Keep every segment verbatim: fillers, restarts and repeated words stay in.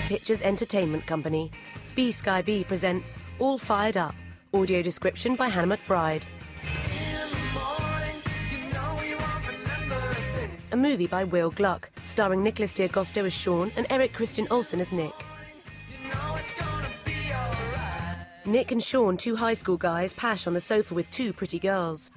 Pictures Entertainment Company. B Sky B presents All Fired Up. Audio description by Hannah McBride. A movie by Will Gluck, starring Nicholas D'Agosto as Sean and Eric Christian Olsen as Nick. Nick and Sean, two high school guys, pash on the sofa with two pretty girls.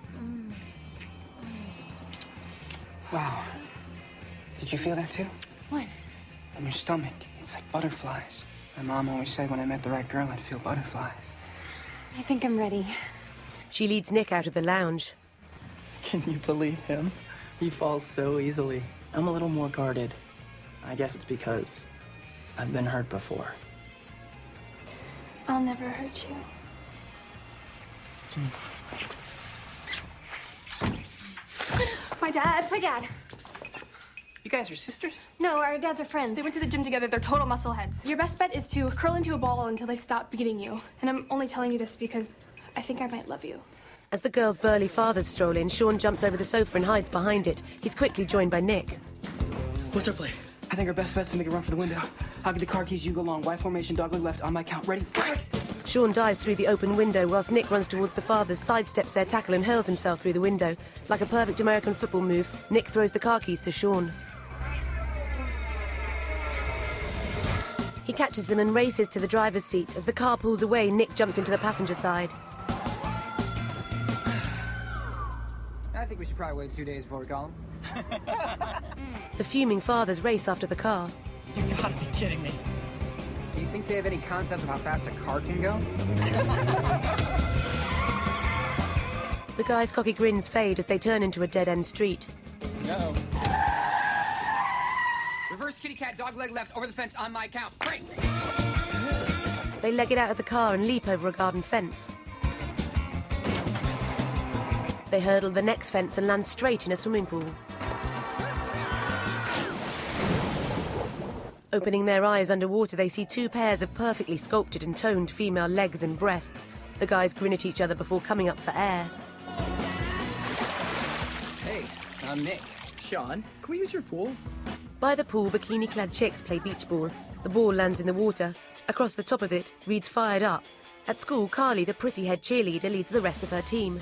Wow. Did you feel that too? What? In your stomach. It's like butterflies. My mom always said when I met the right girl, I'd feel butterflies. I think I'm ready. She leads Nick out of the lounge. Can you believe him? He falls so easily. I'm a little more guarded. I guess it's because I've been hurt before. I'll never hurt you. My dad, my dad. You guys are sisters? No, our dads are friends. They went to the gym together. They're total muscle heads. Your best bet is to curl into a ball until they stop beating you. And I'm only telling you this because I think I might love you. As the girls' burly fathers stroll in, Sean jumps over the sofa and hides behind it. He's quickly joined by Nick. What's our play? I think our best bet's to make a run for the window. I'll get the car keys, you go long. Y formation, dogleg left, on my count. Ready? Break! Sean dives through the open window whilst Nick runs towards the fathers, sidesteps their tackle and hurls himself through the window. Like a perfect American football move, Nick throws the car keys to Sean. He catches them and races to the driver's seat. As the car pulls away, Nick jumps into the passenger side. I think we should probably wait two days before we call him. The fuming fathers race after the car. You gotta be kidding me. Do you think they have any concept of how fast a car can go? The guys' cocky grins fade as they turn into a dead-end street. Uh-oh. Reverse kitty cat, dog leg left, over the fence, on my count. Break! They leg it out of the car and leap over a garden fence. They hurdle the next fence and land straight in a swimming pool. Opening their eyes underwater, they see two pairs of perfectly sculpted and toned female legs and breasts. The guys grin at each other before coming up for air. Hey, I'm Nick. Sean, can we use your pool? By the pool, bikini-clad chicks play beach ball. The ball lands in the water. Across the top of it reads Fired Up. At school, Carly, the pretty head cheerleader, leads the rest of her team.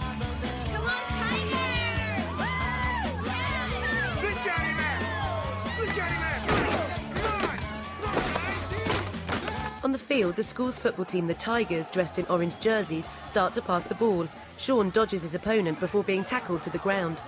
On the field, the school's football team, the Tigers, dressed in orange jerseys, start to pass the ball. Sean dodges his opponent before being tackled to the ground.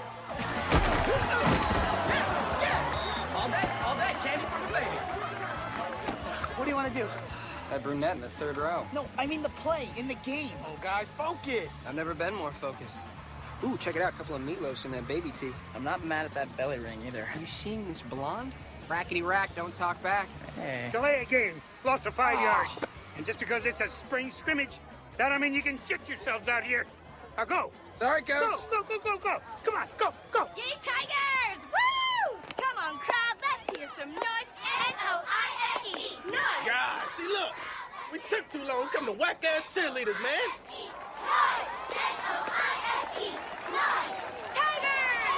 All day, all day, candy for the lady. What do you want to do? That brunette in the third row. No, I mean the play, in the game. Oh, guys, focus. I've never been more focused. Ooh, check it out, a couple of meatloafs in that baby tee. I'm not mad at that belly ring either. Have you seen this blonde? Rackety rack, don't talk back. Hey. Delay a game. Lost of five oh. yards. And just because it's a spring scrimmage, that don't mean you can shit yourselves out here. Now go. Sorry, coach. Go, go, go, go, go. Come on, go, go. Yay, Tigers! Woo! Come on, crowd, let's hear some noise. N O I N E. Noise! Guys, see, look. We took too long coming to whack-ass cheerleaders, man. Noise! N O I N E. Noise! Tigers!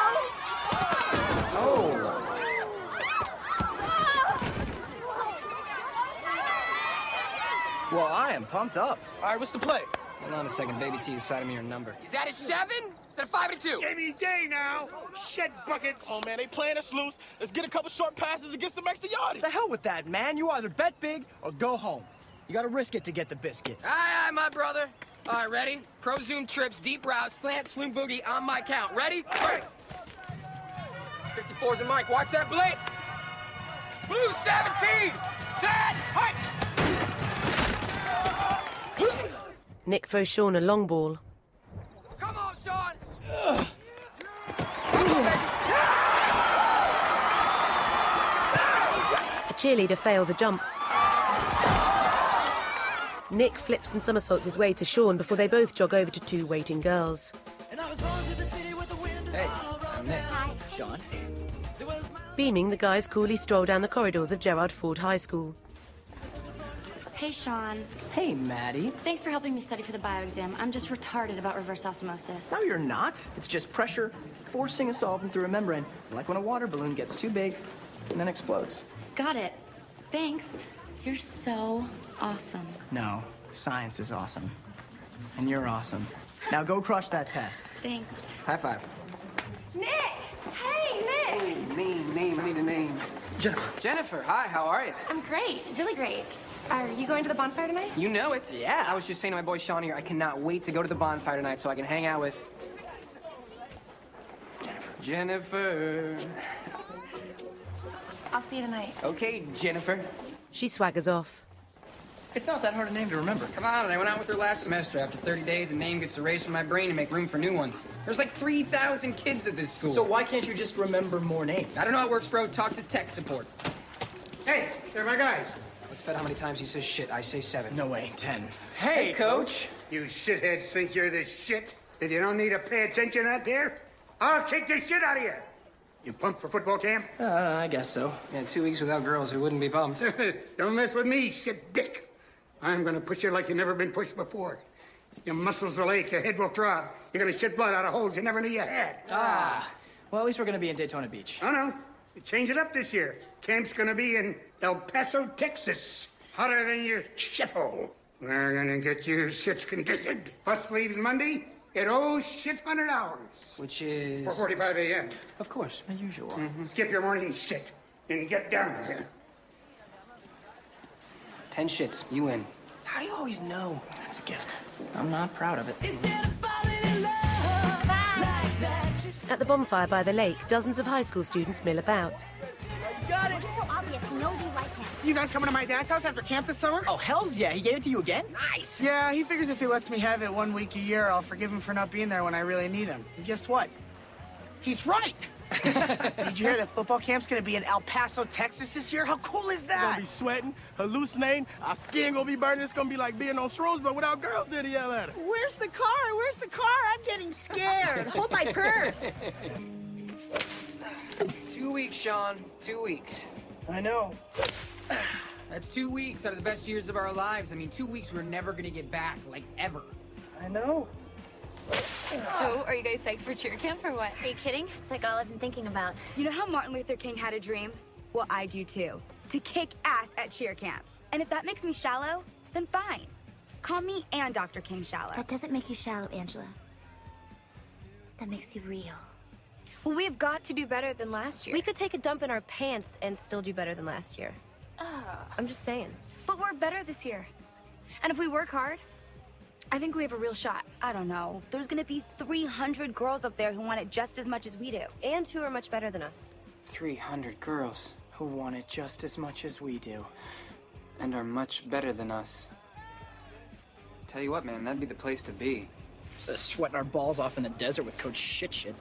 Oh. Well, I am pumped up. All right, what's the play? Hold on a second, baby T is siding me your number. Is that a seven? Is that a five and a two? Any day now. Shit buckets. Oh, man, they playing us loose. Let's get a couple short passes and get some extra yardage. The hell with that, man. You either bet big or go home. You gotta risk it to get the biscuit. Aye, aye, my brother. All right, ready? Pro zoom trips, deep routes, slant, saloon boogie on my count. Ready? Break. fifty-fours and Mike, watch that blitz. Blue seventeen. Set. Height. Nick throws Sean a long ball. Come on, Sean. A cheerleader fails a jump. Nick flips and somersaults his way to Sean before they both jog over to two waiting girls. Hey, I'm Nick. Hi. Sean? Beaming, the guys coolly stroll down the corridors of Gerard Ford High School. Hey, Sean. Hey, Maddie. Thanks for helping me study for the bio exam. I'm just retarded about reverse osmosis. No, you're not. It's just pressure forcing a solvent through a membrane, like when a water balloon gets too big and then explodes. Got it. Thanks. You're so awesome. No, science is awesome. And you're awesome. Now go crush that test. Thanks. High five. Nick! Hey, Nick! Name, name, I need a name. Jennifer. Jennifer, hi, how are you? I'm great, really great. Are you going to the bonfire tonight? You know it. Yeah. I was just saying to my boy Sean here, I cannot wait to go to the bonfire tonight so I can hang out with Jennifer. Jennifer. I'll see you tonight. Okay, Jennifer. She swaggers off. It's not that hard a name to remember. Come on, I went out with her last semester. After thirty days, a name gets erased from my brain to make room for new ones. There's like three thousand kids at this school. So why can't you just remember more names? I don't know how it works, bro. Talk to tech support. Hey, they're my guys. Let's bet how many times he says shit. I say seven. No way, ten. Hey, coach. You shitheads think you're the shit? That you don't need to pay attention out there? I'll kick the shit out of you. You pumped for football camp? Uh, I guess so. Yeah, two weeks without girls, who wouldn't be pumped? Don't mess with me, shit dick. I'm gonna push you like you've never been pushed before. Your muscles will ache, your head will throb. You're gonna shit blood out of holes you never knew you had. Ah. Well, at least we're gonna be in Daytona Beach. Oh, no. We change it up this year. Camp's gonna be in El Paso, Texas. Hotter than your shithole. We're gonna get you shit conditioned. Bus leaves Monday at oh shit hundred hours. Which is... four forty-five a m Of course. As usual. Mm-hmm. Skip your morning shit and get down here. Ten shits. You win. How do you always know? That's a gift. I'm not proud of it. At the bonfire by the lake, dozens of high school students mill about. Got it. It's so obvious. Nobody like him. You guys coming to my dad's house after camp this summer? Oh, hells yeah. He gave it to you again? Nice. Yeah, he figures if he lets me have it one week a year, I'll forgive him for not being there when I really need him. And guess what? He's right. Did you hear that football camp's gonna be in El Paso, Texas this year? How cool is that? We're gonna be sweating, hallucinating, our skin gonna be burning. It's gonna be like being on shrooms, but without girls there to yell at us. Where's the car? Where's the car? I'm getting scared. Hold my purse. Two weeks, Sean. Two weeks. I know. That's two weeks out of the best years of our lives. I mean, two weeks we're never gonna get back, like, ever. I know. So, are you guys psyched for cheer camp or what? Are you kidding? It's like all I've been thinking about. You know how Martin Luther King had a dream? Well, I do too. To kick ass at cheer camp. And if that makes me shallow, then fine. Call me and Doctor King shallow. That doesn't make you shallow, Angela. That makes you real. Well, we've got to do better than last year. We could take a dump in our pants and still do better than last year. Ah. I'm just saying. But we're better this year. And if we work hard, I think we have a real shot. I don't know. There's gonna be three hundred girls up there who want it just as much as we do. And who are much better than us. three hundred girls who want it just as much as we do. And are much better than us. Tell you what, man, that'd be the place to be. Instead of sweating our balls off in the desert with Coach Shit Shit.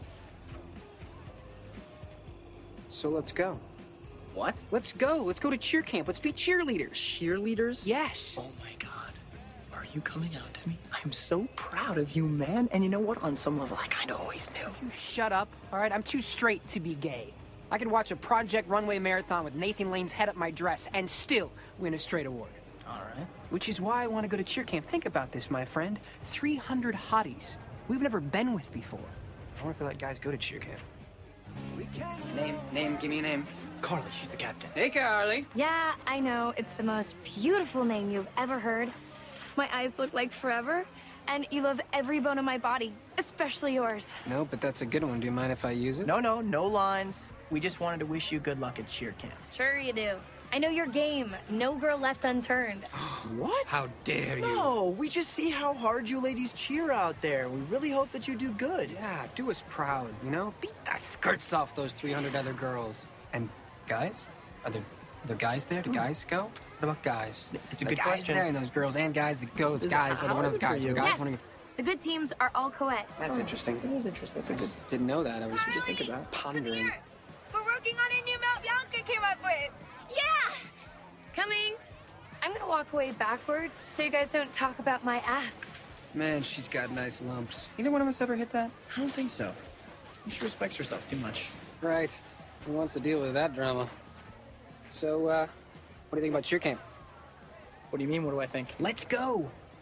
So let's go. What? Let's go. Let's go to cheer camp. Let's be cheerleaders. Cheerleaders? Yes. Oh my God. Are you coming out to me? I'm so proud of you, man. And you know what? On some level, I kind of always knew. You shut up, all right? I'm too straight to be gay. I could watch a Project Runway marathon with Nathan Lane's head up my dress and still win a straight award. All right. Which is why I want to go to cheer camp. Think about this, my friend. three hundred hotties we've never been with before. I wonder if they let guys go to cheer camp. Name, name, give me a name. Carly, she's the captain. Hey, Carly. Yeah, I know. It's the most beautiful name you've ever heard. My eyes look like forever, and you love every bone in my body, especially yours. No, but that's a good one. Do you mind if I use it? No, no, no lines. We just wanted to wish you good luck at cheer camp. Sure you do. I know your game. No girl left unturned. What? How dare you? No, we just see how hard you ladies cheer out there. We really hope that you do good. Yeah, do us proud, you know? Beat the skirts off those three hundred other girls. And guys? Are there, are there guys there? Do guys go? What about guys? It's a the good guys question. there and those girls and guys that go. Those Is- guys are the how one is of the it for guys. The you? guys Yes, wanna- the good teams are all co-ed. That's interesting. It is interesting. That's a I good... just didn't know that. I was just thinking about pondering. We're working on a new Mount Bianca came up with. Yeah! Coming. I'm gonna walk away backwards so you guys don't talk about my ass. Man, she's got nice lumps. Either one of us ever hit that? I don't think so. She respects herself too much. Right. Who wants to deal with that drama? So, uh, what do you think about cheer camp? What do you mean? What do I think? Let's go.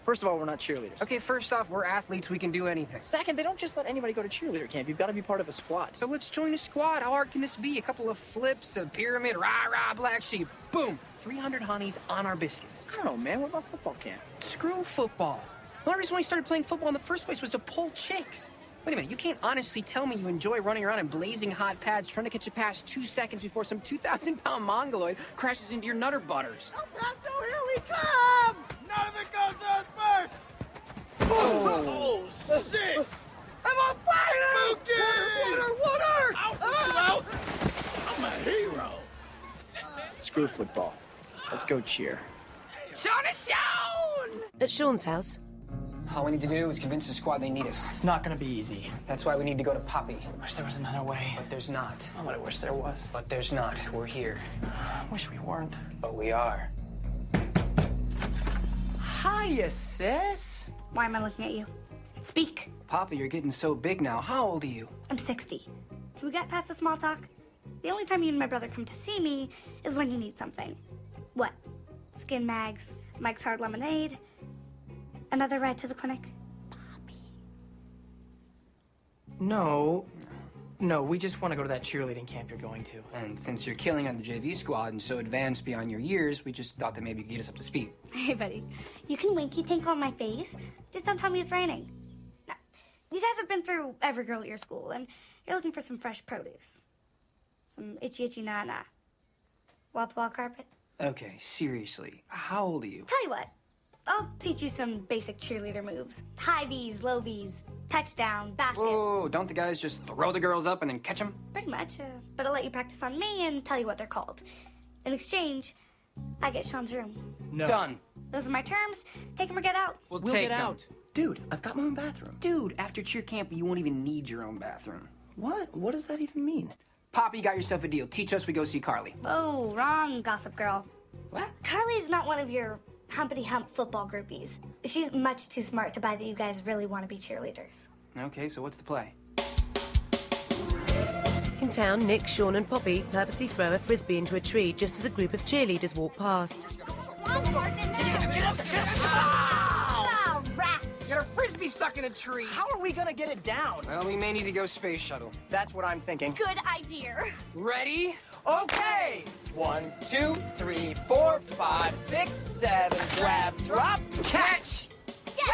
First of all, we're not cheerleaders. Okay, first off, we're athletes. We can do anything. Second, they don't just let anybody go to cheerleader camp. You've got to be part of a squad. So let's join a squad. How hard can this be? A couple of flips, a pyramid, rah-rah, black sheep. Boom. three hundred honeys on our biscuits. I don't know, man. What about football camp? Screw football. The only reason why we started playing football in the first place was to pull chicks. Wait a minute, you can't honestly tell me you enjoy running around in blazing hot pads trying to catch a pass two seconds before some two thousand pound mongoloid crashes into your nutter butters. El Paso, here we come! None of it goes to us first! Oh, oh shit! I'm on fire! Water, water, water! Out, ah! I'm a hero. Screw football. Let's go cheer. Sean is Sean! At Sean's house, All we need to do is convince the squad they need us. It's not gonna be easy. That's why we need to go to Poppy. Wish there was another way. But there's not. Oh, but I wish there was. But there's not. We're here. Wish we weren't. But we are. Hiya, sis. Why am I looking at you? Speak. Poppy, you're getting so big now. How old are you? I'm sixty. Can we get past the small talk? The only time you and my brother come to see me is when you need something. What? Skin mags, Mike's Hard Lemonade, another ride to the clinic? No. No, we just want to go to that cheerleading camp you're going to. And since you're killing on the J V squad and so advanced beyond your years, we just thought that maybe you could get us up to speed. Hey, buddy. You can winky tink on my face. Just don't tell me it's raining. Now, you guys have been through every girl at your school, and you're looking for some fresh produce. Some itchy, itchy na-na. Wall-to-wall carpet. Okay, seriously, how old are you? Tell you what. I'll teach you some basic cheerleader moves. High V's, low V's, touchdown, baskets. Whoa, don't the guys just throw the girls up and then catch them? Pretty much. Uh, but I'll let you practice on me and tell you what they're called. In exchange, I get Sean's room. No. Done. Those are my terms. Take them or get out. We'll, We'll take get them. out. Dude, I've got my own bathroom. Dude, after cheer camp, you won't even need your own bathroom. What? What does that even mean? Poppy, you got yourself a deal. Teach us, we go see Carly. Oh, wrong, gossip girl. What? Carly's not one of your humpity hump football groupies. She's much too smart to buy that you guys really want to be cheerleaders. Okay, so what's the play? in town, Nick, Sean and Poppy purposely throw a frisbee into a tree just as a group of cheerleaders walk past. Oh, rats! Get a frisbee stuck in a tree. How are we gonna get it down? Well, we may need to go space shuttle. That's what I'm thinking. Good idea. Ready? Okay! One, two, three, four, five, six, seven. Grab, drop, catch! Yay!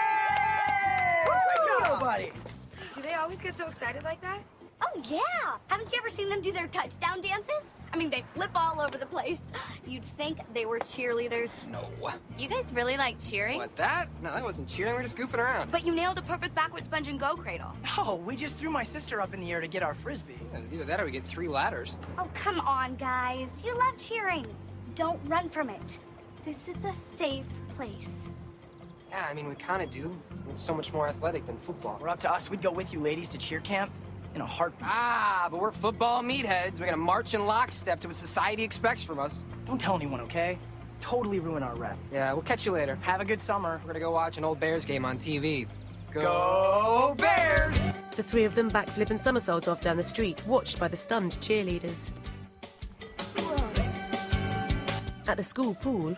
Good job, buddy! Do they always get so excited like that? Oh, yeah. Haven't you ever seen them do their touchdown dances? I mean, they flip all over the place. You'd think they were cheerleaders. No. You guys really like cheering? What, that? No, that wasn't cheering. We're just goofing around. But you nailed the perfect backward sponge and go cradle. No, we just threw my sister up in the air to get our frisbee. Yeah, it's either that or we get three ladders. Oh, come on, guys. You love cheering. Don't run from it. This is a safe place. Yeah, I mean, we kind of do. It's so much more athletic than football. We're up to us. We'd go with you ladies to cheer camp in a heartbeat. Ah, but we're football meatheads. We're gonna march in lockstep to what society expects from us. Don't tell anyone, okay? Totally ruin our rep. Yeah, we'll catch you later. Have a good summer. We're gonna go watch an old Bears game on T V. Go, go Bears! The three of them backflip and somersault off down the street, watched by the stunned cheerleaders. At the school pool,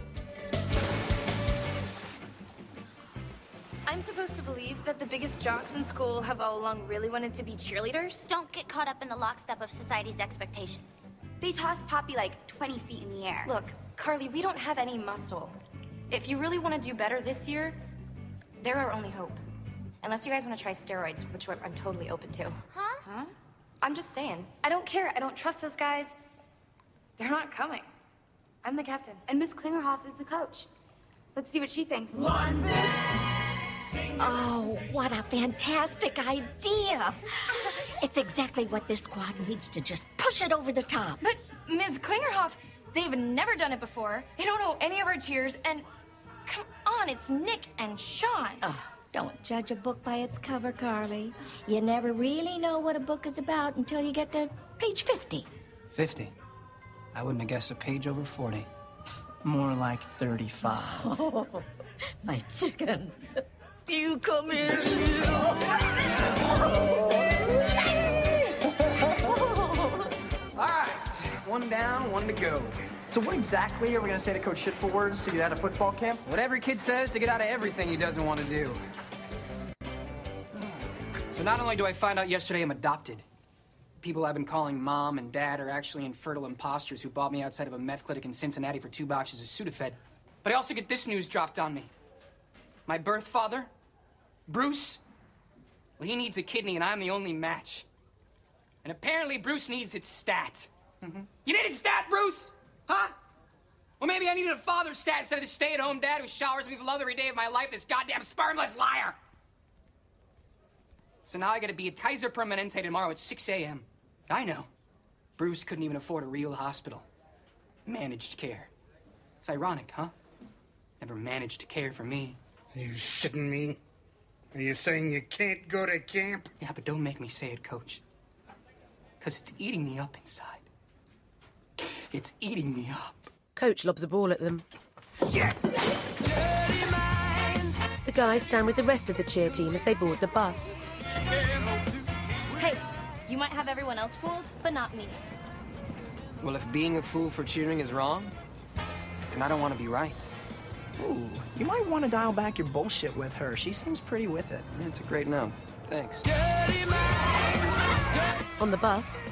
I'm supposed to believe that the biggest jocks in school have all along really wanted to be cheerleaders? Don't get caught up in the lockstep of society's expectations. They tossed Poppy like twenty feet in the air. Look, Carly, we don't have any muscle. If you really want to do better this year, they're our only hope. Unless you guys want to try steroids, which I'm totally open to. Huh? Huh? I'm just saying. I don't care. I don't trust those guys. They're not coming. I'm the captain. And Miss Klingerhoff is the coach. Let's see what she thinks. One Oh, what a fantastic idea. It's exactly what this squad needs to just push it over the top. But, Miz Klingerhoff, they've never done it before. They don't know any of our cheers, and come on, it's Nick and Sean. Oh, don't judge a book by its cover, Carly. You never really know what a book is about until you get to page fifty. fifty. I wouldn't have guessed a page over forty. More like thirty-five. Oh, my chickens. You come here. All right, one down, one to go. So what exactly are we gonna say to Coach Shitful-Words to get out of football camp? What every kid says to get out of everything he doesn't want to do. So not only do I find out yesterday I'm adopted, people I've been calling mom and dad are actually infertile imposters who bought me outside of a meth clinic in Cincinnati for two boxes of Sudafed. But I also get this news dropped on me. My birth father, Bruce, well, he needs a kidney and I'm the only match. And apparently Bruce needs its stat. Mm-hmm. You needed stat, Bruce? Huh? Well, maybe I needed a father stat instead of the stay-at-home dad who showers me with love every day of my life, this goddamn spermless liar. So now I gotta be at Kaiser Permanente tomorrow at six A M I know. Bruce couldn't even afford a real hospital. Managed care. It's ironic, huh? Never managed to care for me. Are you shitting me? Are you saying you can't go to camp? Yeah, but don't make me say it, Coach. Because it's eating me up inside. It's eating me up. Coach lobs a ball at them. Shit! The guys stand with the rest of the cheer team as they board the bus. Hey, you might have everyone else fooled, but not me. Well, if being a fool for cheering is wrong, then I don't want to be right. Ooh, you might want to dial back your bullshit with her. She seems pretty with it. Yeah, it's a great no. Thanks. On the bus,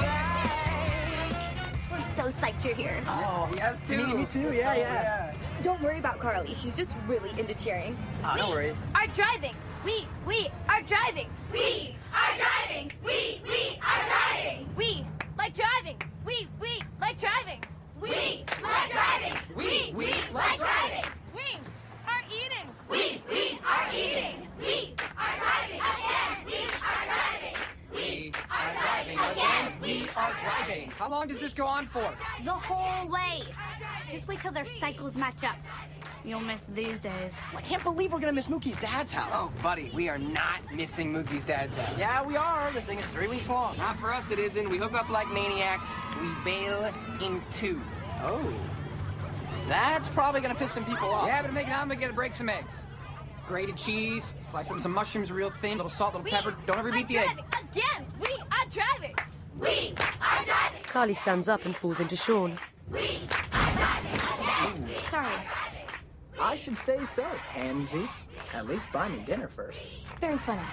We're so psyched you're here. Oh, yes, too. Me, me too, yeah, yeah. Don't worry about Carly. She's just really into cheering. Oh, no We worries. are driving. We, we are driving. We are driving. We, we are driving. We like driving. We, we like driving. We like driving. We, we like driving. We are eating. We, we are eating. We are driving again. We are driving. We are driving again. We are driving. How long does this go on for? The whole way. Just wait till their cycles match up. You'll miss these days. I can't believe we're gonna miss Mookie's dad's house. Oh, buddy, we are not missing Mookie's dad's house. Yeah, we are. This thing is three weeks long. Not for us, it isn't. We hook up like maniacs. We bail in two. Oh. That's probably gonna piss some people off. Yeah, but make an omelet, gotta break some eggs. Grated cheese, slice up some mushrooms real thin, little salt, little We pepper. Don't ever beat the eggs. driving again. We are driving. We are driving. Carly stands up and falls into Sean. We are driving again. Sorry. I should say so, Pansy. At least buy me dinner first. Very funny.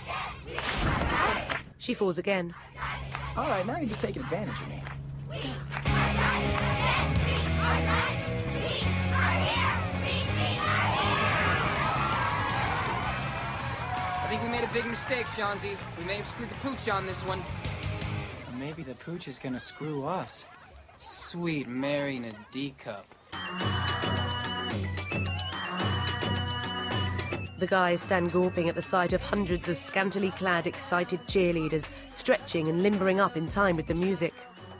She falls again. All right, now you're just taking advantage of me. I think we made a big mistake, Shanzi. We may have screwed the pooch on this one. Maybe the pooch is gonna screw us. Sweet Mary in a D cup. The guys stand gawping at the sight of hundreds of scantily clad, excited cheerleaders stretching and limbering up in time with the music.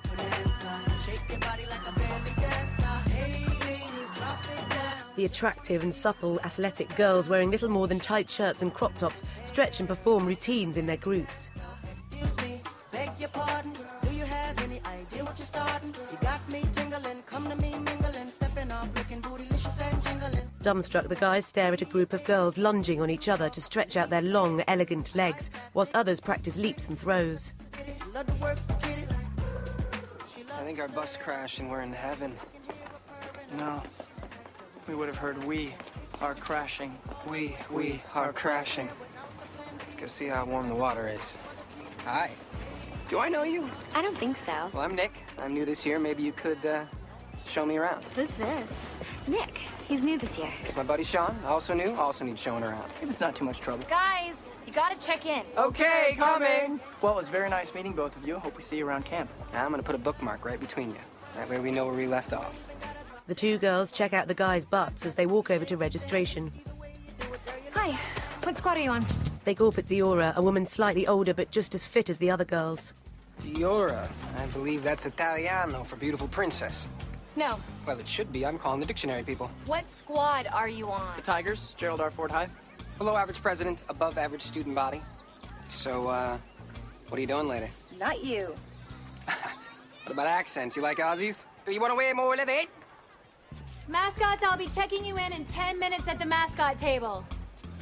The attractive and supple athletic girls wearing little more than tight shirts and crop tops stretch and perform routines in their groups. Excuse me, beg your pardon. Do you have any idea what you're starting? You got me tingling, come to me mingling, stepping off, looking bootylicious and jingling. Dumbstruck, the guys stare at a group of girls lunging on each other to stretch out their long, elegant legs, whilst others practice leaps and throws. I think our bus crashed and we're in heaven. No. We would have heard we are crashing. We, we are crashing. Let's go see how warm the water is. Hi. Do I know you? I don't think so. Well, I'm Nick. I'm new this year. Maybe you could, uh, show me around. Who's this? Nick. He's new this year. It's my buddy Sean, also new, also needs showing around. If it's not too much trouble. Guys, you gotta check in. Okay, coming! Well, it was very nice meeting both of you. Hope we see you around camp. Now I'm gonna put a bookmark right between you. That way we know where we left off. The two girls check out the guys' butts as they walk over to registration. Hi. What squad are you on? They gawp at Diora, a woman slightly older but just as fit as the other girls. Diora. I believe that's Italiano for beautiful princess. No. Well, it should be. I'm calling the dictionary people. What squad are you on? The Tigers, Gerald R. Ford High. Below average president, above average student body. So, uh, what are you doing later? Not you. What about accents? You like Aussies? Do you want to wear more of it? Mascots, I'll be checking you in in ten minutes at the mascot table.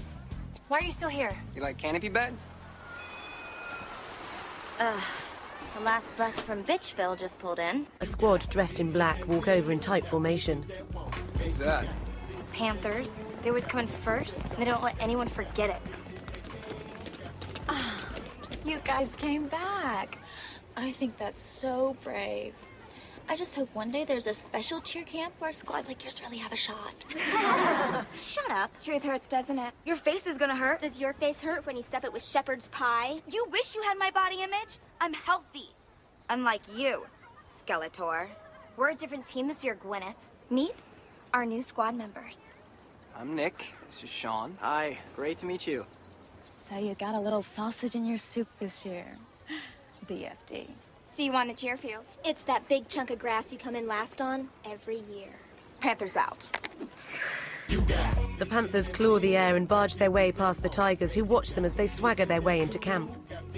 Why are you still here? You like canopy beds? Uh, The last bus from Bitchville just pulled in. A squad dressed in black walk over in tight formation. Who's that? Panthers. They always come in first, and they don't let anyone forget it. Ah, you guys came back. I think that's so brave. I just hope one day there's a special cheer camp where squads like yours really have a shot. Shut up. Truth hurts, doesn't it? Your face is gonna hurt. Does your face hurt when you stuff it with shepherd's pie? You wish you had my body image. I'm healthy. Unlike you, Skeletor. We're a different team this year, Gwyneth. Meet our new squad members. I'm Nick. This is Sean. Hi, great to meet you. So you got a little sausage in your soup this year. B F D. See you on the cheer field. It's that big chunk of grass you come in last on every year. Panthers out. The Panthers claw the air and barge their way past the Tigers, who watch them as they swagger their way into camp.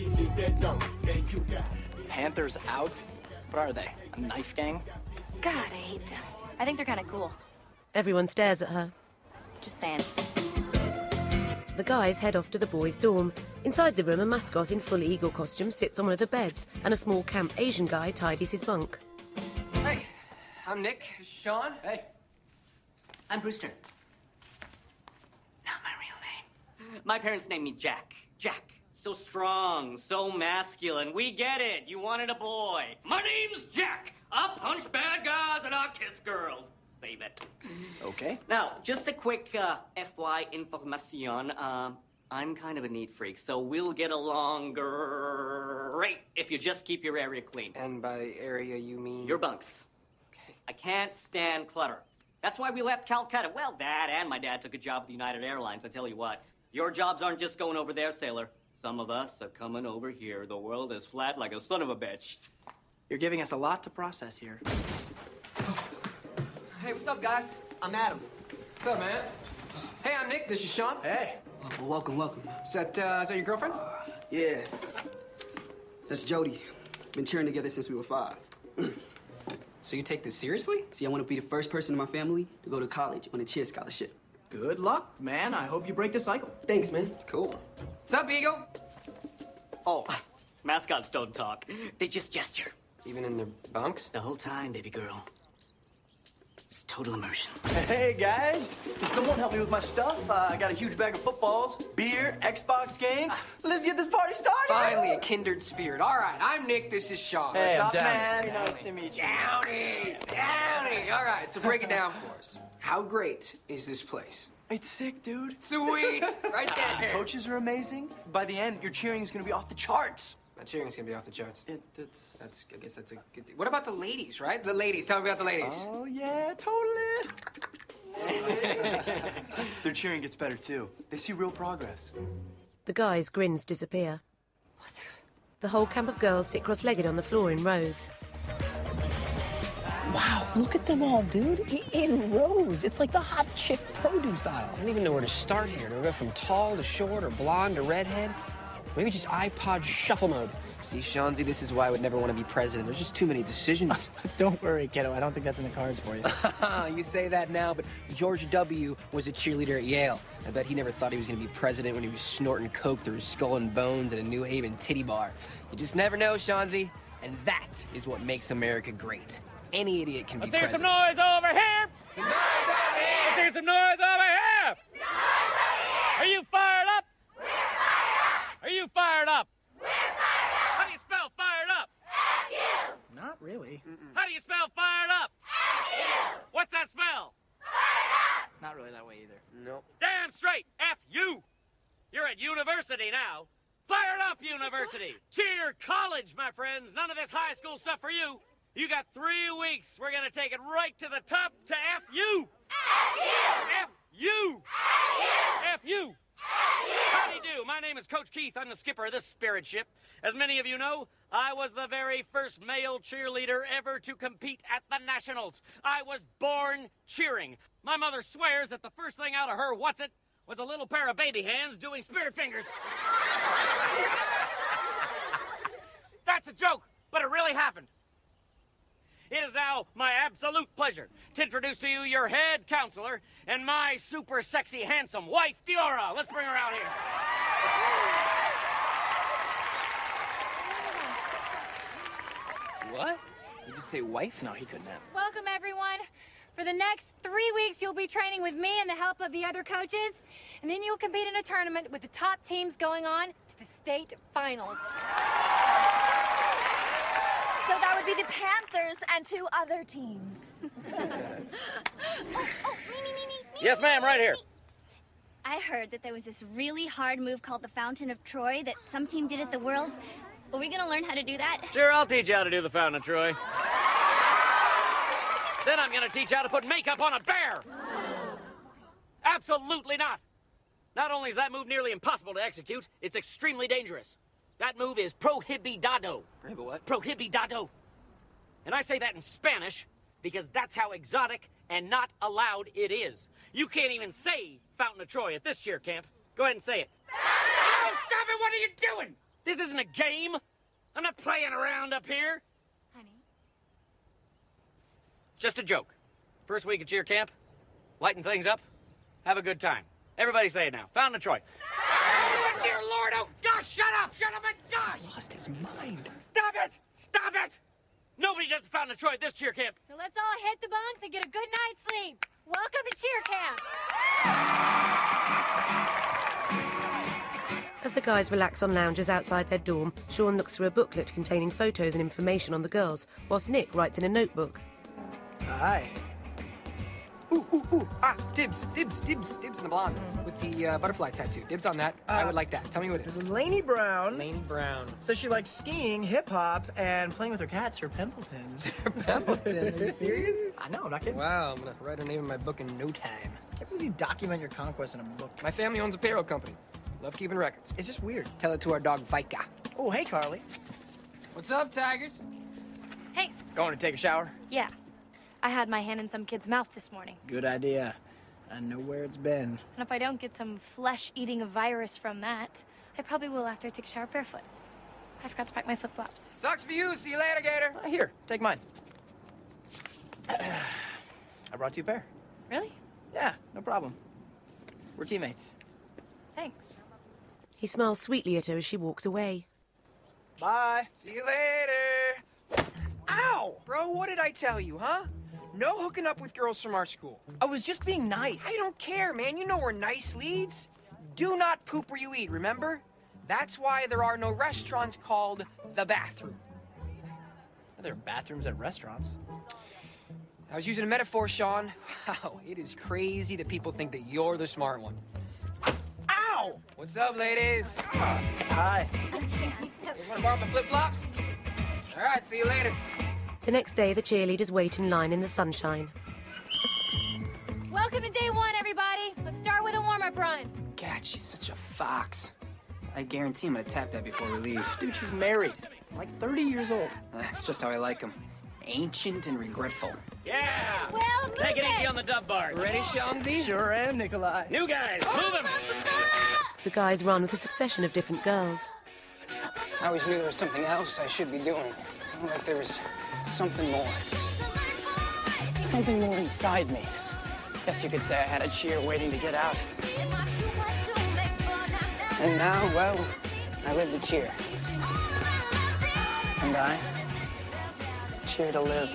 Panthers out? What are they, a knife gang? God, I hate them. I think they're kind of cool. Everyone stares at her. Just saying. The guys head off to the boys' dorm. Inside the room, a mascot in full eagle costume sits on one of the beds, and a small camp Asian guy tidies his bunk. Hey, I'm Nick. This is Sean. Hey. I'm Brewster. Not my real name. My parents named me Jack. Jack. So strong, so masculine. We get it. You wanted a boy. My name's Jack. I'll punch bad guys and I'll kiss girls. Save it. Okay. Now, just a quick uh, F Y information. Uh, I'm kind of a neat freak, so we'll get along great if you just keep your area clean. And by area, you mean? Your bunks. Okay. I can't stand clutter. That's why we left Calcutta. Well, Dad and my dad took a job with United Airlines. I tell you what, your jobs aren't just going over there, sailor. Some of us are coming over here. The world is flat like a son of a bitch. You're giving us a lot to process here. Hey, what's up, guys? I'm Adam. What's up, man? Hey, I'm Nick. This is Sean. Hey. Well, welcome, welcome. Is that, uh, is that your girlfriend? Uh, yeah. That's Jody. Been cheering together since we were five. So you take this seriously? See, I want to be the first person in my family to go to college on a cheer scholarship. Good luck, man. I hope you break the cycle. Thanks, man. Cool. What's up, Eagle? Oh, mascots don't talk. They just gesture. Even in their bunks? The whole time, baby girl. It's total immersion. Hey, guys. Can someone help me with my stuff? Uh, I got a huge bag of footballs, beer, Xbox games. Let's get this party started. Finally, a kindred spirit. All right, I'm Nick. This is Sean. Hey, What's I'm up, Downey. man? Nice to meet you. Downey! Downey! All right, so break it down for us. How great is this place? It's sick, dude. Sweet. Right there. Coaches are amazing. By the end, your cheering is going to be off the charts. My cheering's gonna be off the charts. It, it's... That's, I guess that's a good thing. What about the ladies, right? The ladies. Tell me about the ladies. Oh, yeah, totally. Their cheering gets better, too. They see real progress. The guys' grins disappear. The whole camp of girls sit cross-legged on the floor in rows. Wow, look at them all, dude. In rows. It's like the hot chick produce aisle. I don't even know where to start here. Do I go from tall to short or blonde to redhead? Maybe just iPod shuffle mode. See, Shanzi, this is why I would never want to be president. There's just too many decisions. Don't worry, kiddo. I don't think that's in the cards for you. You say that now, but George W. was a cheerleader at Yale. I bet he never thought he was going to be president when he was snorting coke through his skull and bones at a New Haven titty bar. You just never know, Shanzi. And that is what makes America great. Any idiot can Let's be hear president. some noise over here! Some noise over here! Let's hear some noise over here! Noise over here! Are you fired up? We're fired up! Are you fired up? We're fired up! How do you spell fired up? F U! Not really. Mm-mm. How do you spell fired up? F U! What's that spell? Fired up! Not really that way either. Nope. Damn straight! F U! You're at university now. Fired up university! Cheer college, my friends! None of this high school stuff for you! You got three weeks. We're gonna take it right to the top to F U. F U. F U. F U. Howdy do. My name is Coach Keith. I'm the skipper of this spirit ship. As many of you know, I was the very first male cheerleader ever to compete at the Nationals. I was born cheering. My mother swears that the first thing out of her what's it was a little pair of baby hands doing spirit fingers. That's a joke, but it really happened. It is now my absolute pleasure to introduce to you your head counselor and my super sexy handsome wife, Diora. Let's bring her out here. What? Did you say wife? No, he couldn't have. Welcome, everyone. For the next three weeks, you'll be training with me and the help of the other coaches. And then you'll compete in a tournament with the top teams going on to the state finals. So that would be the Panthers and two other teams. oh, oh, me, me, me, me, Yes, ma'am, right here. I heard that there was this really hard move called the Fountain of Troy that some team did at the Worlds. Are we gonna learn how to do that? Sure, I'll teach you how to do the Fountain of Troy. Then I'm gonna teach you how to put makeup on a bear! Absolutely not! Not only is that move nearly impossible to execute, it's extremely dangerous. That move is prohibidado. Prohibit what? Prohibidado. And I say that in Spanish because that's how exotic and not allowed it is. You can't even say Fountain of Troy at this cheer camp. Go ahead and say it. Oh, stop it! What are you doing? This isn't a game. I'm not playing around up here. Honey. It's just a joke. First week of cheer camp. Lighten things up. Have a good time. Everybody say it now. Fountain of Troy. Oh, dear Lord! Oh, gosh, shut up! Shut up and Josh! He's lost his mind. Stop it! Stop it! Nobody does the Fountain of Troy at this cheer camp. Now let's all hit the bunks and get a good night's sleep. Welcome to cheer camp. As the guys relax on lounges outside their dorm, Sean looks through a booklet containing photos and information on the girls, whilst Nick writes in a notebook. Hi. Ooh, ooh, ooh. Ah, dibs, dibs, dibs, dibs in the blonde with the uh, butterfly tattoo. Dibs on that. Uh, I would like that. Tell me what it is. This is Lainey Brown. Lainey Brown. So she likes skiing, hip-hop, and playing with her cats, her Pempletons. Her Pempleton? Are you serious? I know, I'm not kidding. Wow, I'm gonna write her name in my book in no time. I can't believe you document your conquest in a book. My family owns a payroll company. Love keeping records. It's just weird. Tell it to our dog, Vika. Oh, hey, Carly. What's up, Tigers? Hey. Going to take a shower? Yeah. I had my hand in some kid's mouth this morning. Good idea. I know where it's been. And if I don't get some flesh-eating virus from that, I probably will after I take a shower barefoot. I forgot to pack my flip-flops. Sucks for you. See you later, Gator. Uh, here, take mine. I brought you a pair. Really? Yeah, no problem. We're teammates. Thanks. He smiles sweetly at her as she walks away. Bye. See you later. Ow! Bro, what did I tell you, huh? No hooking up with girls from our school. I was just being nice. I don't care, man. You know we're nice leads. Do not poop where you eat, remember? That's why there are no restaurants called The Bathroom. There are bathrooms at restaurants. I was using a metaphor, Sean. Wow, it is crazy that people think that you're the smart one. Ow! What's up, ladies? Uh, hi. You want to borrow the flip-flops? All right, see you later. The next day, the cheerleaders wait in line in the sunshine. Welcome to day one, everybody. Let's start with a warm-up run. God, she's such a fox. I guarantee I'm gonna tap that before we leave. Dude, she's married. Like thirty years old. That's just how I like them. Ancient and regretful. Yeah! Well, take it easy on the dub bar. Ready, Seanzy? Sure am, Nikolai. New guys, move them! The guys run with a succession of different girls. I always knew there was something else I should be doing. Like there was something more. Something more inside me. Guess you could say I had a cheer waiting to get out. And now, well, I live to cheer. And I cheer to live.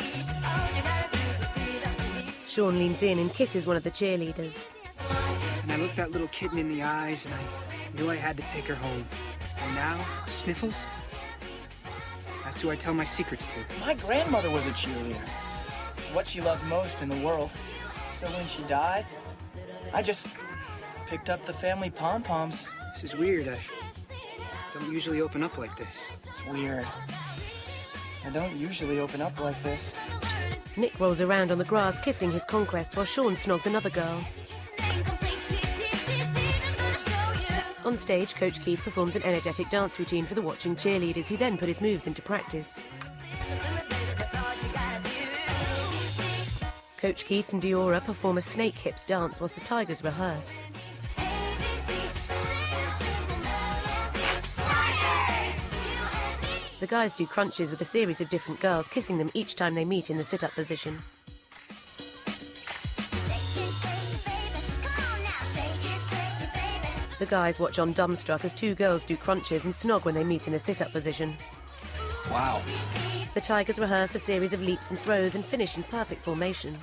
Sean leans in and kisses one of the cheerleaders. And I looked that little kitten in the eyes, and I knew I had to take her home. And now, Sniffles, that's who I tell my secrets to. My grandmother was a cheerleader. It's what she loved most in the world. So when she died, I just picked up the family pom-poms. This is weird. I don't usually open up like this. It's weird. I don't usually open up like this. Nick rolls around on the grass kissing his conquest while Sean snogs another girl. On stage, Coach Keith performs an energetic dance routine for the watching cheerleaders, who then put his moves into practice. Coach Keith and Diora perform a snake hips dance whilst the Tigers rehearse. The guys do crunches with a series of different girls, kissing them each time they meet in the sit-up position. The guys watch on dumbstruck as two girls do crunches and snog when they meet in a sit-up position. Wow. The Tigers rehearse a series of leaps and throws and finish in perfect formation.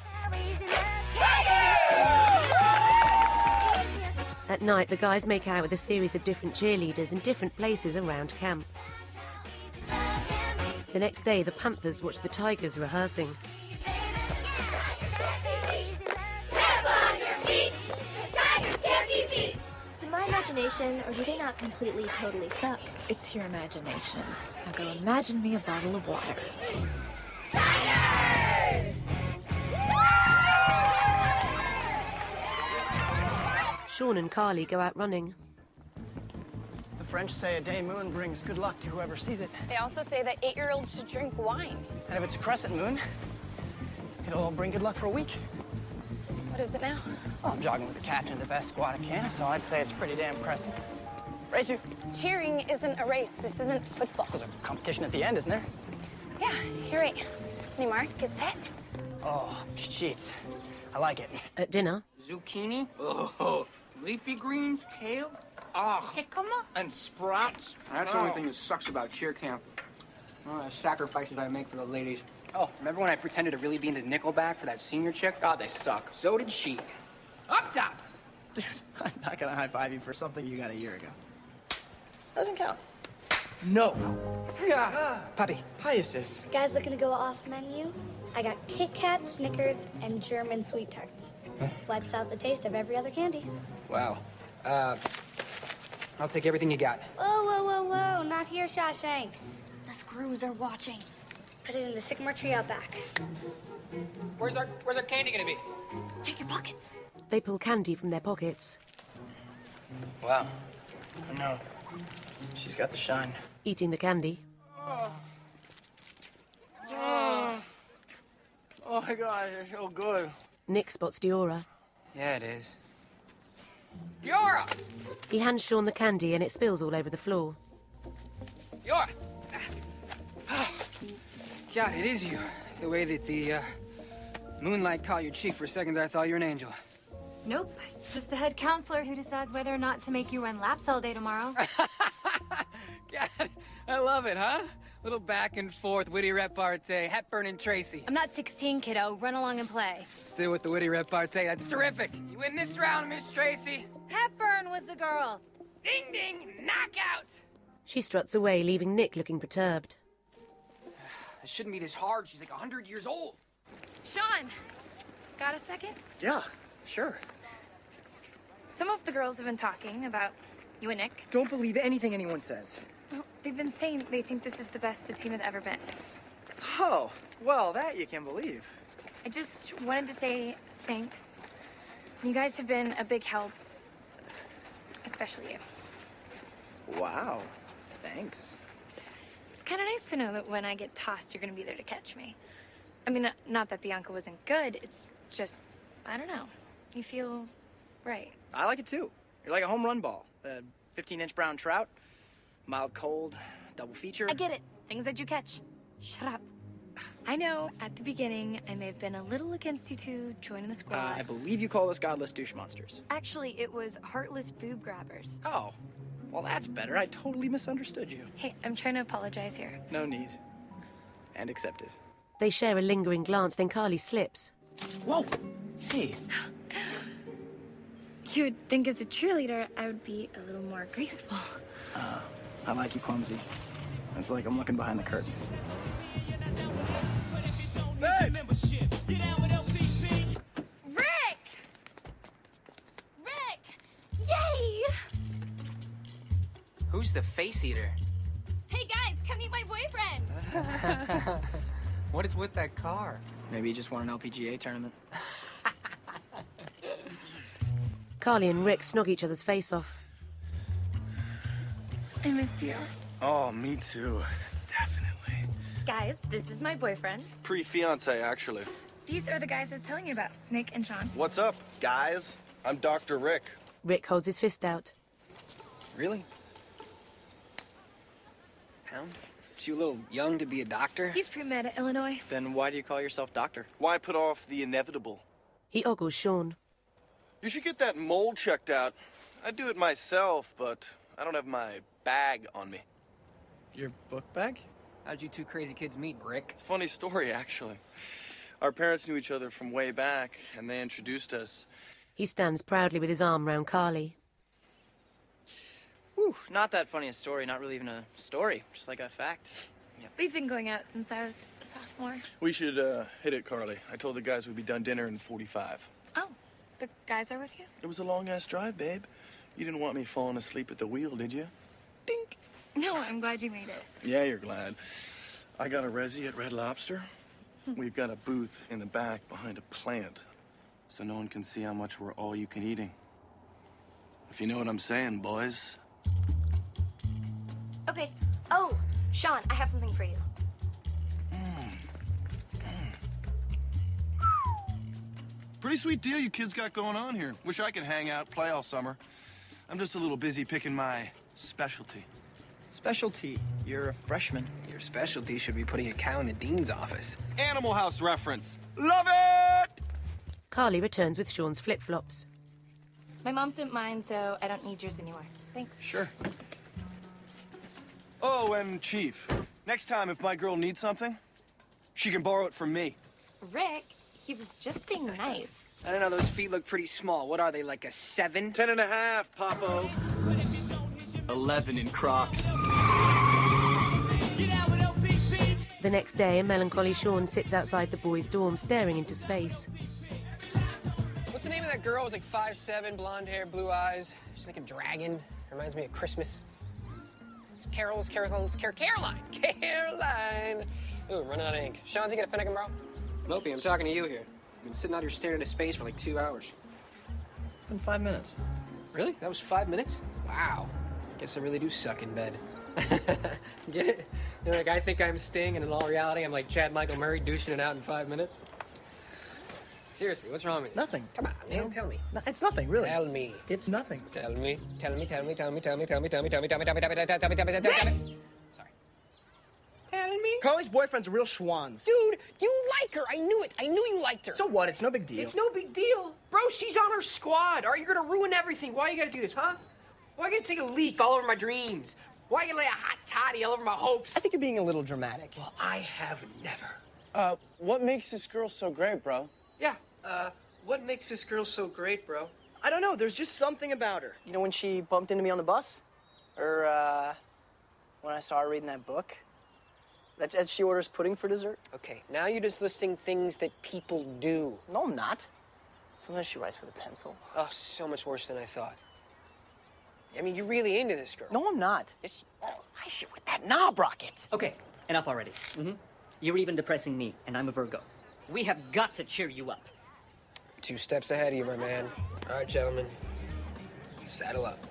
At night, the guys make out with a series of different cheerleaders in different places around camp. The next day, the Panthers watch the Tigers rehearsing. Is it my imagination, or do they not completely, totally suck? It's your imagination. Now go imagine me a bottle of water. Sean and Carly go out running. The French say a day moon brings good luck to whoever sees it. They also say that eight-year-olds should drink wine. And if it's a crescent moon, it'll bring good luck for a week. What is it now? Well, I'm jogging with the captain of the best squad I can, so I'd say it's pretty damn crescent. Race you. Cheering isn't a race. This isn't football. There's a competition at the end, isn't there? Yeah, you're right. Ready, Mark? Get set. Oh, she cheats. I like it. At dinner, Zucchini? Oh, leafy greens, kale, ah, jicama, and sprouts. That's the only thing that sucks about cheer camp. Oh, the sacrifices I make for the ladies. Oh, remember when I pretended to really be into Nickelback for that senior chick? God, they suck. So did she. Up top! Dude, I'm not gonna high-five you for something you got a year ago. Doesn't count. No. Yeah. Puppy. Hi, sis. Guys looking to go off menu? I got Kit Kat, Snickers, and German sweet tarts. Huh? Wipes out the taste of every other candy. Wow. Uh, I'll take everything you got. Whoa, whoa, whoa, whoa, not here, Shawshank. The screws are watching. Put it in the sycamore tree out back. Where's our, where's our candy gonna be? Check your pockets. they pull candy from their pockets. Wow. I know. She's got the shine. Eating the candy. Oh. Oh. Oh my God, it's so good. Nick spots Diora. Yeah, it is. Diora! He hands Sean the candy and it spills all over the floor. Diora! God, it is you. The way that the uh, moonlight caught your cheek for a second, I thought you were an angel. Nope. Just the head counselor who decides whether or not to make you run laps all day tomorrow. God, I love it, huh? Little back and forth, witty repartee, Hepburn and Tracy. I'm not sixteen, kiddo. Run along and play. Still with the witty repartee. That's terrific. You win this round, Miss Tracy. Hepburn was the girl. Ding, ding, knockout. She struts away, leaving Nick looking perturbed. It shouldn't be this hard. She's like a hundred years old. Sean, got a second? Yeah, sure. Some of the girls have been talking about you and Nick. Don't believe anything anyone says. Well, they've been saying they think this is the best the team has ever been. Oh, well, that you can believe. I just wanted to say thanks. You guys have been a big help. Especially you. Wow, thanks. It's kind of nice to know that when I get tossed, you're going to be there to catch me. I mean, not that Bianca wasn't good. It's just, I don't know. You feel right. I like it too. You're like a home run ball. A fifteen inch brown trout, mild cold, double feature. I get it. Things that you catch. Shut up. I know at the beginning I may have been a little against you two joining the squad. Uh, I believe you call us godless douche monsters. Actually, it was heartless boob grabbers. Oh, well, that's better. I totally misunderstood you. Hey, I'm trying to apologize here. No need. And accepted. They share a lingering glance, then Carly slips. Whoa! Hey. You would think as a cheerleader, I would be a little more graceful. Uh, I like you clumsy. It's like I'm looking behind the curtain. Hey! Rick! Rick! Yay! Who's the face eater? Hey guys, come meet my boyfriend! What is with that car? Maybe you just won an L P G A tournament. Carly and Rick snog each other's face off. I miss you. Oh, me too. Definitely. Guys, this is my boyfriend. Pre-fiance, actually. These are the guys I was telling you about, Nick and Sean. What's up, guys? I'm Doctor Rick. Rick holds his fist out. Really? Pound? Is you a little young to be a doctor? He's pre-med at Illinois. Then why do you call yourself doctor? Why put off the inevitable? He ogles Sean. You should get that mole checked out. I'd do it myself, but I don't have my bag on me. Your book bag? How'd you two crazy kids meet, Rick? It's a funny story, actually. Our parents knew each other from way back, and they introduced us. He stands proudly with his arm round Carly. Whew, not that funny a story, not really even a story, just like a fact. Yep. We've been going out since I was a sophomore. We should uh, hit it, Carly. I told the guys we'd be done dinner in forty-five. Oh, the guys are with you? It was a long-ass drive, babe. You didn't want me falling asleep at the wheel, did you? Dink. No, I'm glad you made it. Yeah, you're glad. I got a resi at Red Lobster. We've got a booth in the back behind a plant, so no one can see how much we're all you can eating. If you know what I'm saying, boys. Okay. Oh, Sean, I have something for you. Pretty sweet deal you kids got going on here. Wish I could hang out, play all summer. I'm just a little busy picking my specialty. Specialty. You're a freshman. Your specialty should be putting a cow in the dean's office. Animal House reference. Love it! Carly returns with Sean's flip-flops. My mom's didn't mind, so I don't need yours anymore. Thanks. Sure. Oh, and Chief, next time if my girl needs something, she can borrow it from me. Rick, he was just being nice. I don't know, those feet look pretty small. What are they, like a seven? Ten and a half, Popo. Eleven in Crocs. The next day, a melancholy Sean sits outside the boys' dorm, staring into space. What's the name of that girl? It was like five seven, blonde hair, blue eyes. She's like a dragon. Reminds me of Christmas. It's Carol's, Carol's, Car Caroline. Caroline. Ooh, running out of ink. Sean's, you got a pen I can borrow? Mopey, I'm talking to you here. I've been sitting out here staring into space for like two hours. It's been five minutes. Really? That was five minutes? Wow. Guess I really do suck in bed. Get it? You know, like I think I'm Sting, and in all reality, I'm like Chad Michael Murray douching it out in five minutes. Seriously, what's wrong with you? Nothing. Come on, man, tell me. No, it's nothing, really. Tell me. It's nothing. Tell me. Tell me, tell me, tell me, tell me, tell me, tell me, tell me, tell me, tell me, tell me, tell me, tell me, tell me, tell me. Sorry. Tell me. Carly's boyfriend's a real schwanz. Dude, you like her. I knew it. I knew you liked her. So what? It's no big deal. It's no big deal. Bro, she's on our squad. All right, you're gonna ruin everything. Why you gotta do this, huh? Why you gotta take a leak all over my dreams? Why you gonna lay a hot toddy all over my hopes? I think you're being a little dramatic. Well, I have never. Uh, what makes this girl so great, bro? Yeah, uh, what makes this girl so great, bro? I don't know. There's just something about her. You know when she bumped into me on the bus? Or, uh, when I saw her reading that book? That, that she orders pudding for dessert? Okay, now you're just listing things that people do. No, I'm not. Sometimes she writes with a pencil. Oh, so much worse than I thought. I mean, you're really into this girl. No, I'm not. It's, oh, why is she with that knob rocket? Okay, enough already. Mm-hmm. You're even depressing me, and I'm a Virgo. We have got to cheer you up. Two steps ahead of you, my man. All right, gentlemen. Saddle up.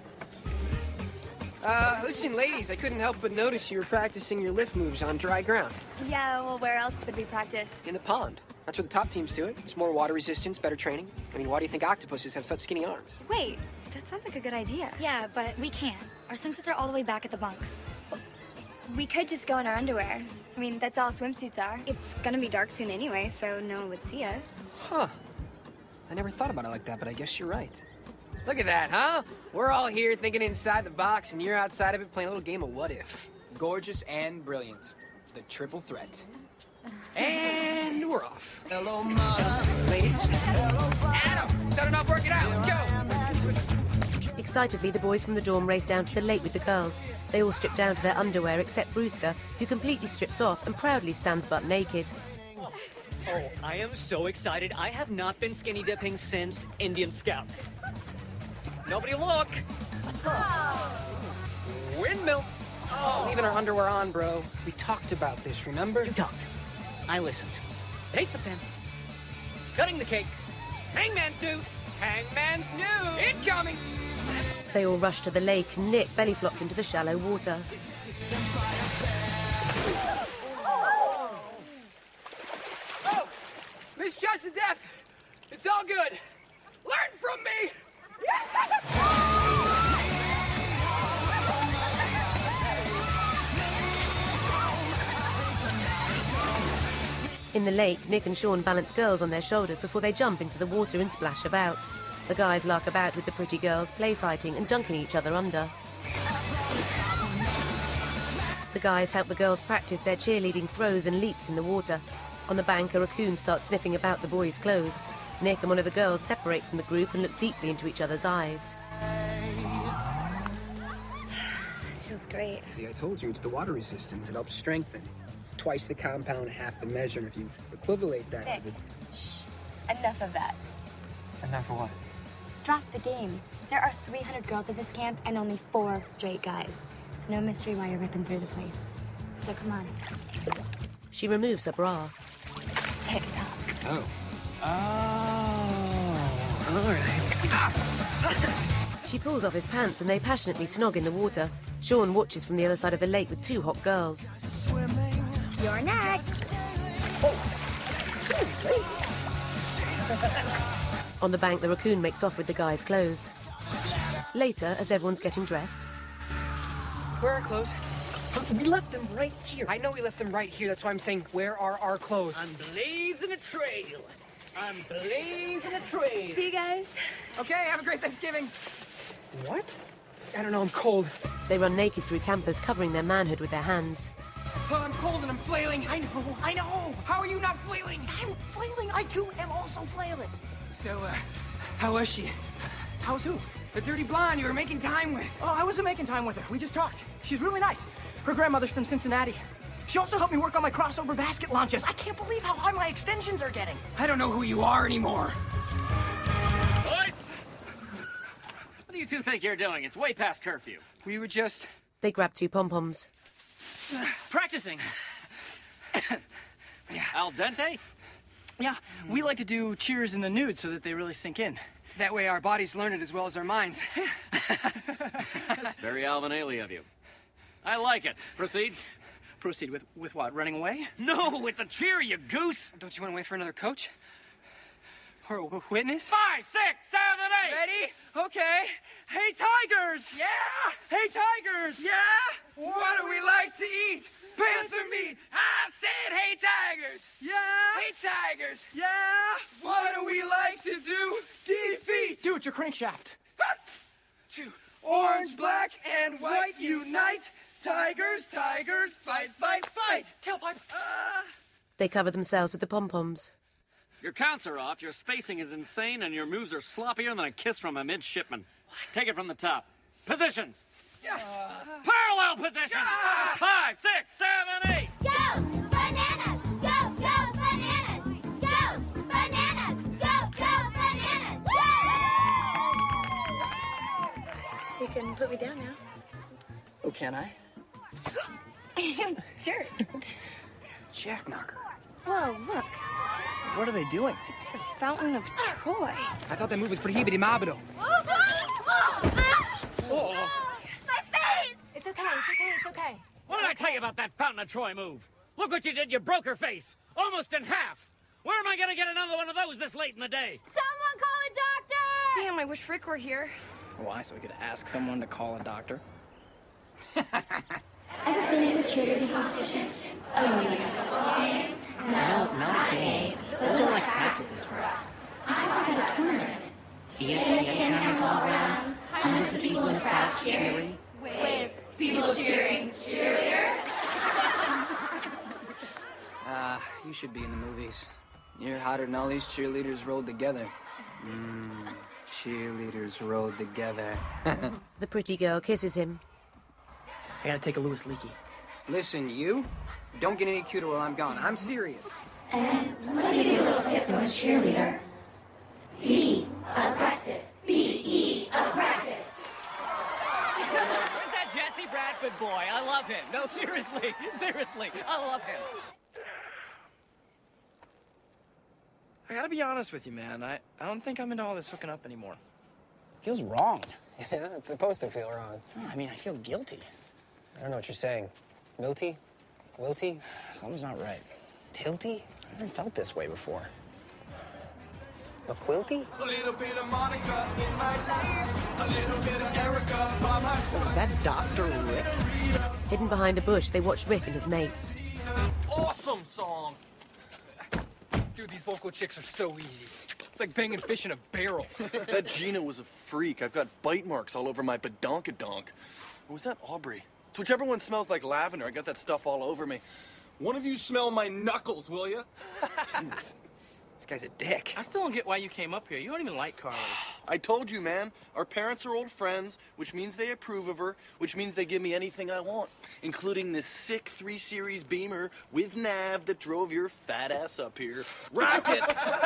Uh, listen, ladies, I couldn't help but notice you were practicing your lift moves on dry ground. Yeah, well, where else would we practice? In the pond. That's where the top teams do it. It's more water resistance, better training. I mean, why do you think octopuses have such skinny arms? Wait, that sounds like a good idea. Yeah, but we can't. Our swimsuits are all the way back at the bunks. We could just go in our underwear. I mean, that's all swimsuits are. It's gonna be dark soon anyway, so no one would see us. Huh. I never thought about it like that, but I guess you're right. Look at that, huh? We're all here thinking inside the box, and you're outside of it playing a little game of what if. Gorgeous and brilliant. The triple threat. And we're off. Hello, Mama. Ladies. Adam, done enough working out. Let's go. Excitedly, the boys from the dorm race down to the lake with the girls. They all strip down to their underwear except Brewster, who completely strips off and proudly stands butt naked. Oh, I am so excited. I have not been skinny dipping since Indian Scout. Nobody look! Oh. Windmill! Oh. Leaving our underwear on, bro. We talked about this, remember? You talked. I listened. Hate the fence. Cutting the cake. Hangman's new. Hangman's new. Incoming! They all rush to the lake and Nick belly flops into the shallow water. Oh! Misjudged to death. It's all good. Learn from me! In the lake, Nick and Sean balance girls on their shoulders before they jump into the water and splash about. The guys lark about with the pretty girls, play fighting and dunking each other under. The guys help the girls practice their cheerleading throws and leaps in the water. On the bank, a raccoon starts sniffing about the boys' clothes. Nick and one of the girls separate from the group and look deeply into each other's eyes. This feels great. See, I told you, it's the water resistance. It helps strengthen. It's twice the compound, half the measure. If you equivalate that Nick. to the... Shh. Enough of that. Enough for what? Drop the game. There are three hundred girls at this camp and only four straight guys. It's no mystery why you're ripping through the place. So come on. She removes her bra. Tick-tock. Oh. Oh. All right. She pulls off his pants and they passionately snog in the water. Sean watches from the other side of the lake with two hot girls. You're next. On the bank, the raccoon makes off with the guy's clothes. Later, as everyone's getting dressed, Where are our clothes? We left them right here. I know we left them right here. That's why I'm saying, where are our clothes? I'm blazing a trail. I'm blazing a trail. See you guys. Okay, have a great Thanksgiving. What? I don't know, I'm cold. they run naked through campus, covering their manhood with their hands. Oh, I'm cold and I'm flailing. I know, I know. How are you not flailing? I'm flailing. I too am also flailing. So, uh, how was she? How's who? The dirty blonde you were making time with. Oh, I wasn't making time with her. We just talked. She's really nice. Her grandmother's from Cincinnati. She also helped me work on my crossover basket launches. I can't believe how high my extensions are getting. I don't know who you are anymore. Boys! What do you two think you're doing? It's way past curfew. We were just... They grab two pom-poms. Practicing. Yeah. Al dente? Yeah, we like to do cheers in the nude so that they really sink in. That way our bodies learn it as well as our minds. That's very Alvin Ailey of you. I like it. Proceed. Proceed with, with what, running away? No, with the cheer, you goose! Don't you want to wait for another coach? Or a witness? Five, six, seven, eight! Ready? Okay. Hey, Tigers! Yeah! Hey, Tigers! Yeah? What do we like to eat? Panther meat! I said, hey, Tigers! Yeah? Hey, Tigers! Yeah? What do we like to do? Defeat! Do it, your crankshaft. Two. Orange, black, and white unite! Tigers, tigers, fight, fight, fight! Tailpipe! Uh... They cover themselves with the pom-poms. Your counts are off, your spacing is insane, and your moves are sloppier than a kiss from a midshipman. Take it from the top. Positions! Yeah. Parallel positions! Yeah. Five, six, seven, eight! Go! Bananas! Go! Go! Bananas! Go! Bananas! Go! Go! Bananas! You can put me down now. Oh, can I? Sure. Jackknocker. Whoa, look. What are they doing? It's the Fountain of Troy. I thought that move was prohibity-mobito. Oh. My face! It's okay, it's okay, it's okay. What did I tell you about that Fountain of Troy move? Look what you did, you broke her face. Almost in half. Where am I gonna get another one of those this late in the day? Someone call a doctor! Damn, I wish Rick were here. Why, so we could ask someone to call a doctor? Ever been to a cheerleading competition? Oh, you mean a football game? No, not a game. Those are like practices for us. I'm talking about a tournament. E S P N cameras all around, hundreds of people in the crowd cheering. Wait, people cheering. Cheerleaders? Ah, uh, you should be in the movies. You're hotter than all these cheerleaders rolled together. Mmm, cheerleaders rolled together. The pretty girl kisses him. I gotta take a Louis Leakey. Listen, you, don't get any cuter while I'm gone. I'm serious. And what do you feel it's different from a cheerleader? Be aggressive. B E aggressive. Where's that Jesse Bradford boy? I love him. No, seriously. Seriously. I love him. I gotta be honest with you, man. I, I don't think I'm into all this hooking up anymore. Feels wrong. Yeah, it's supposed to feel wrong. I mean, I feel guilty. I don't know what you're saying. Milty? Wilty? Something's not right. Tilty? I never felt this way before. McQuilty? A little bit of Monica in my life, a little bit of Erica by my side. Was that Doctor Rick? Hidden behind a bush, they watch Rick and his mates. Awesome song! Dude, these local chicks are so easy. It's like banging fish in a barrel. That Gina was a freak. I've got bite marks all over my badonkadonk. Or was that Aubrey? It's whichever one smells like lavender. I got that stuff all over me. One of you smell my knuckles, will you? Jesus. This guy's a dick. I still don't get why you came up here. You don't even like Carly. I told you, man. Our parents are old friends, which means they approve of her, which means they give me anything I want, including this sick three series Beamer with nav that drove your fat ass up here. Rocket!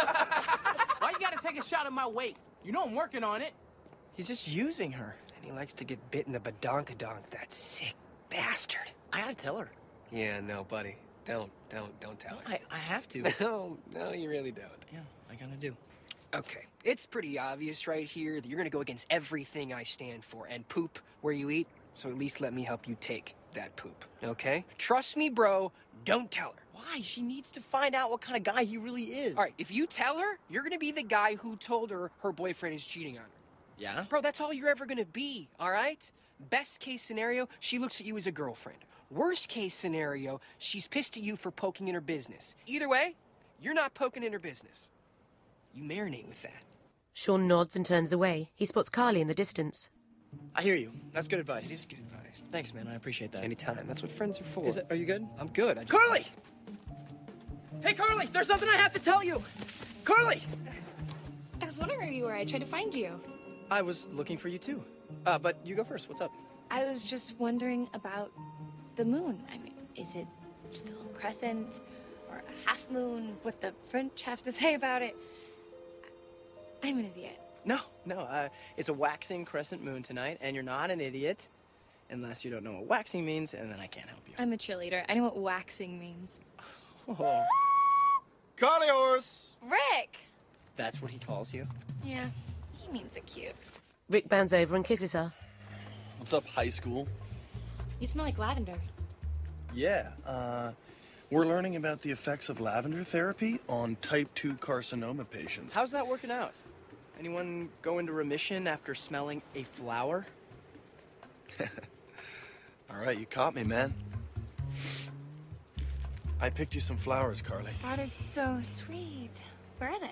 Why you gotta take a shot at my weight? You know I'm working on it. He's just using her. And he likes to get bit in the badonkadonk, that sick bastard. I gotta tell her. Yeah, no, buddy. Don't, don't, don't tell her. I, I have to. No, no, you really don't. Yeah, I gotta do. Okay, it's pretty obvious right here that you're gonna go against everything I stand for and poop where you eat, so at least let me help you take that poop, okay? Trust me, bro, don't tell her. Why? She needs to find out what kind of guy he really is. All right, if you tell her, you're gonna be the guy who told her her boyfriend is cheating on her. Yeah? Bro, that's all you're ever gonna be, all right? Best case scenario, she looks at you as a girlfriend. Worst case scenario, she's pissed at you for poking in her business. Either way, you're not poking in her business. You marinate with that. Sean nods and turns away. He spots Carly in the distance. I hear you. That's good advice. It is good advice. Thanks, man. I appreciate that. Anytime. That's what friends are for. Is it, are you good? I'm good. I just... Carly! Hey, Carly! There's something I have to tell you! Carly! I was wondering where you were. I tried to find you. I was looking for you, too. Uh, but you go first. What's up? I was just wondering about the moon. I mean, is it just a little crescent or a half moon? What the French have to say about it? I'm an idiot. No, no. Uh, it's a waxing crescent moon tonight, and you're not an idiot unless you don't know what waxing means, and then I can't help you. I'm a cheerleader. I know what waxing means. Oh. Carly horse! Rick! That's what he calls you? Yeah, he means it cute. Rick bounds over and kisses her. What's up, high school? You smell like lavender. Yeah, uh, we're learning about the effects of lavender therapy on type two carcinoma patients. How's that working out? Anyone go into remission after smelling a flower? All right, you caught me, man. I picked you some flowers, Carly. That is so sweet. Where are they?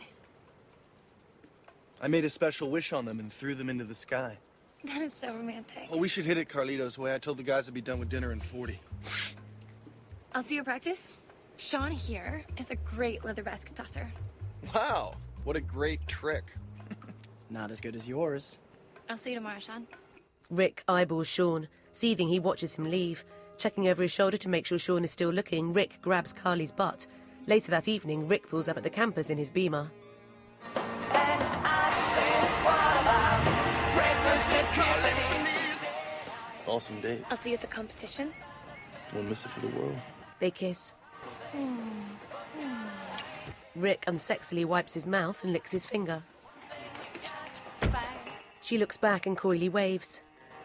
I made a special wish on them and threw them into the sky. That is so romantic. Oh, we should hit it Carlito's way. I told the guys I'd be done with dinner in forty. I'll see you at practice. Sean here is a great leather basket tosser. Wow, what a great trick. Not as good as yours. I'll see you tomorrow, Sean. Rick eyeballs Sean. Seething, he watches him leave. Checking over his shoulder to make sure Sean is still looking, Rick grabs Carly's butt. Later that evening, Rick pulls up at the campus in his Beamer. Awesome date. I'll see you at the competition. Won't miss it for the world. They kiss. Rick unsexily wipes his mouth and licks his finger. Bye. She looks back and coyly waves.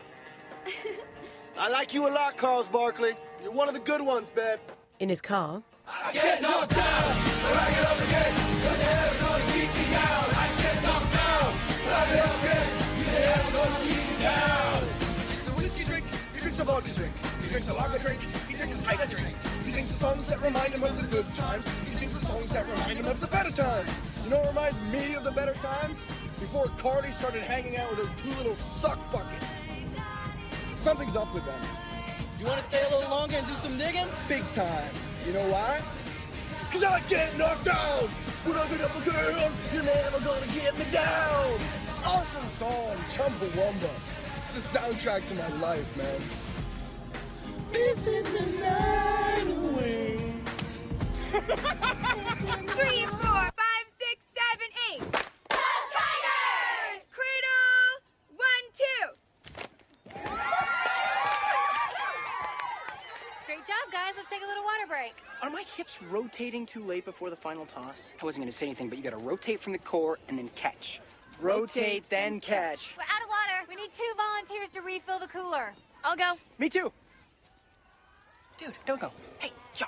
I like you a lot, Carlos Barkley. You're one of the good ones, babe. In his car, I get knocked down, but I get up again. You're never gonna keep me down. I get knocked down, but I get up again. You're never gonna keep me down. He drinks a whiskey drink, he drinks a vodka drink. He drinks a lager drink, he drinks a cider drink. He sings the songs that remind him of the good times. He sings the songs that remind him of the better times. You know what reminds me of the better times? Before Carly started hanging out with those two little suck buckets. Something's up with them. You want to stay a little longer and do some digging? Big time. You know why? Cause I get knocked down. When I get up a girl, you're never gonna get me down. Awesome song, Chumbawamba. It's the soundtrack to my life, man. Missing the night away. Three, four, five, six, seven, eight. The Tigers! Cradle, one, two. Great job, guys. Let's take a little water break. Are my hips rotating too late before the final toss? I wasn't gonna say anything, but you gotta rotate from the core and then catch. Rotate, then catch. We're out of water. We need two volunteers to refill the cooler. I'll go. Me too. Dude, don't go. Hey, yo.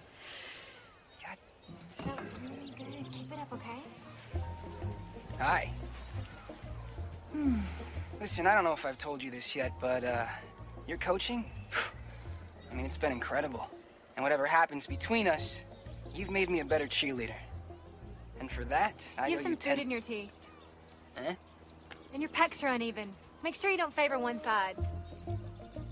That was really good. Keep it up, okay? Hi. Hmm. Listen, I don't know if I've told you this yet, but, uh, your coaching, I mean, it's been incredible. And whatever happens between us, you've made me a better cheerleader. And for that, I You owe have some you food ten... in your tea. Eh? And your pecs are uneven. Make sure you don't favor one side.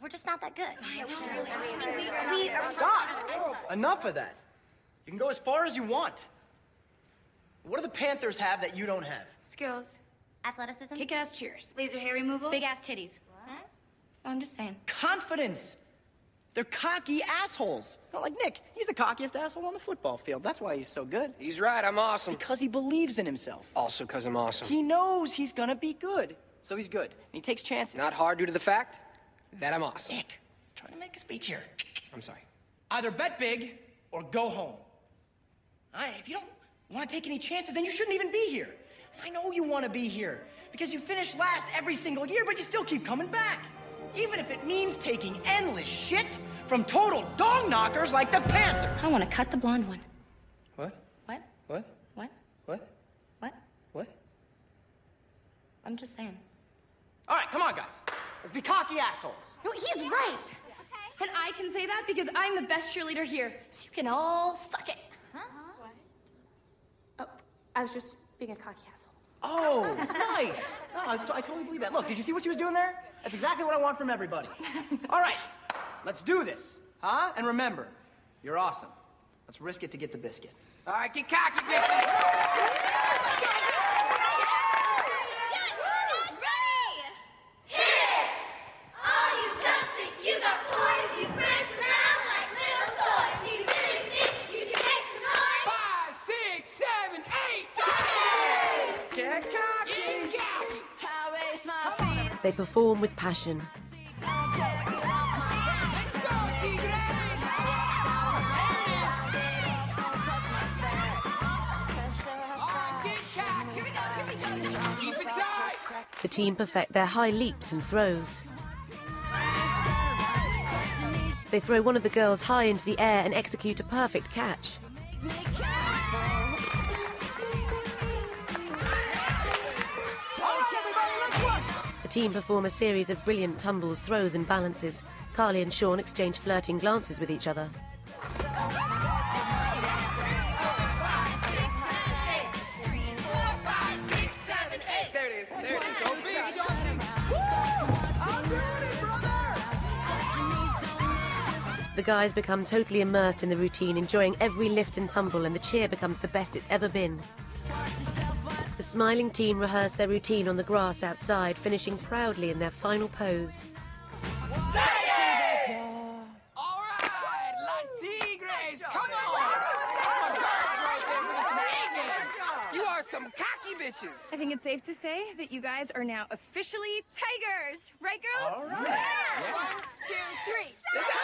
We're just not that good. Stop! Enough of that. You can go as far as you want. What do the Panthers have that you don't have? Skills. Athleticism. Kick-ass cheers. Laser hair removal. Big-ass titties. What? I'm just saying. Confidence. They're cocky assholes. Not like Nick. He's the cockiest asshole on the football field. That's why he's so good. He's right, I'm awesome. Because he believes in himself. Also because I'm awesome. He knows he's gonna be good. So he's good. And he takes chances. Not hard due to the fact that I'm awesome. Nick, I'm trying to make a speech here. I'm sorry. Either bet big or go home. All right, if you don't want to take any chances, then you shouldn't even be here. And I know you want to be here because you finish last every single year, but you still keep coming back. Even if it means taking endless shit from total dong knockers like the Panthers. I want to cut the blonde one. What? What? What? What? What? What? What? I'm just saying. All right, come on, guys. Let's be cocky assholes. No, he's right. And I can say that because I'm the best cheerleader here. So you can all suck it. Huh? Oh, I was just being a cocky asshole. Oh, nice. No, I, I totally believe that. Look, did you see what she was doing there? That's exactly what I want from everybody. All right, let's do this, huh? And remember, you're awesome. Let's risk it to get the biscuit. All right, get cocky, bitches. They perform with passion. The team perfect their high leaps and throws. They throw one of the girls high into the air and execute a perfect catch. The team perform a series of brilliant tumbles, throws and balances. Carly and Sean exchange flirting glances with each other. There it is. There it is. Go big, The guys become totally immersed in the routine, enjoying every lift and tumble, and the cheer becomes the best it's ever been. The smiling team rehearse their routine on the grass outside, finishing proudly in their final pose. All right, La Tigres, come on! You are some cocky bitches. I think it's safe to say that you guys are now officially tigers. Right, girls? All right. Yeah. One, two, three.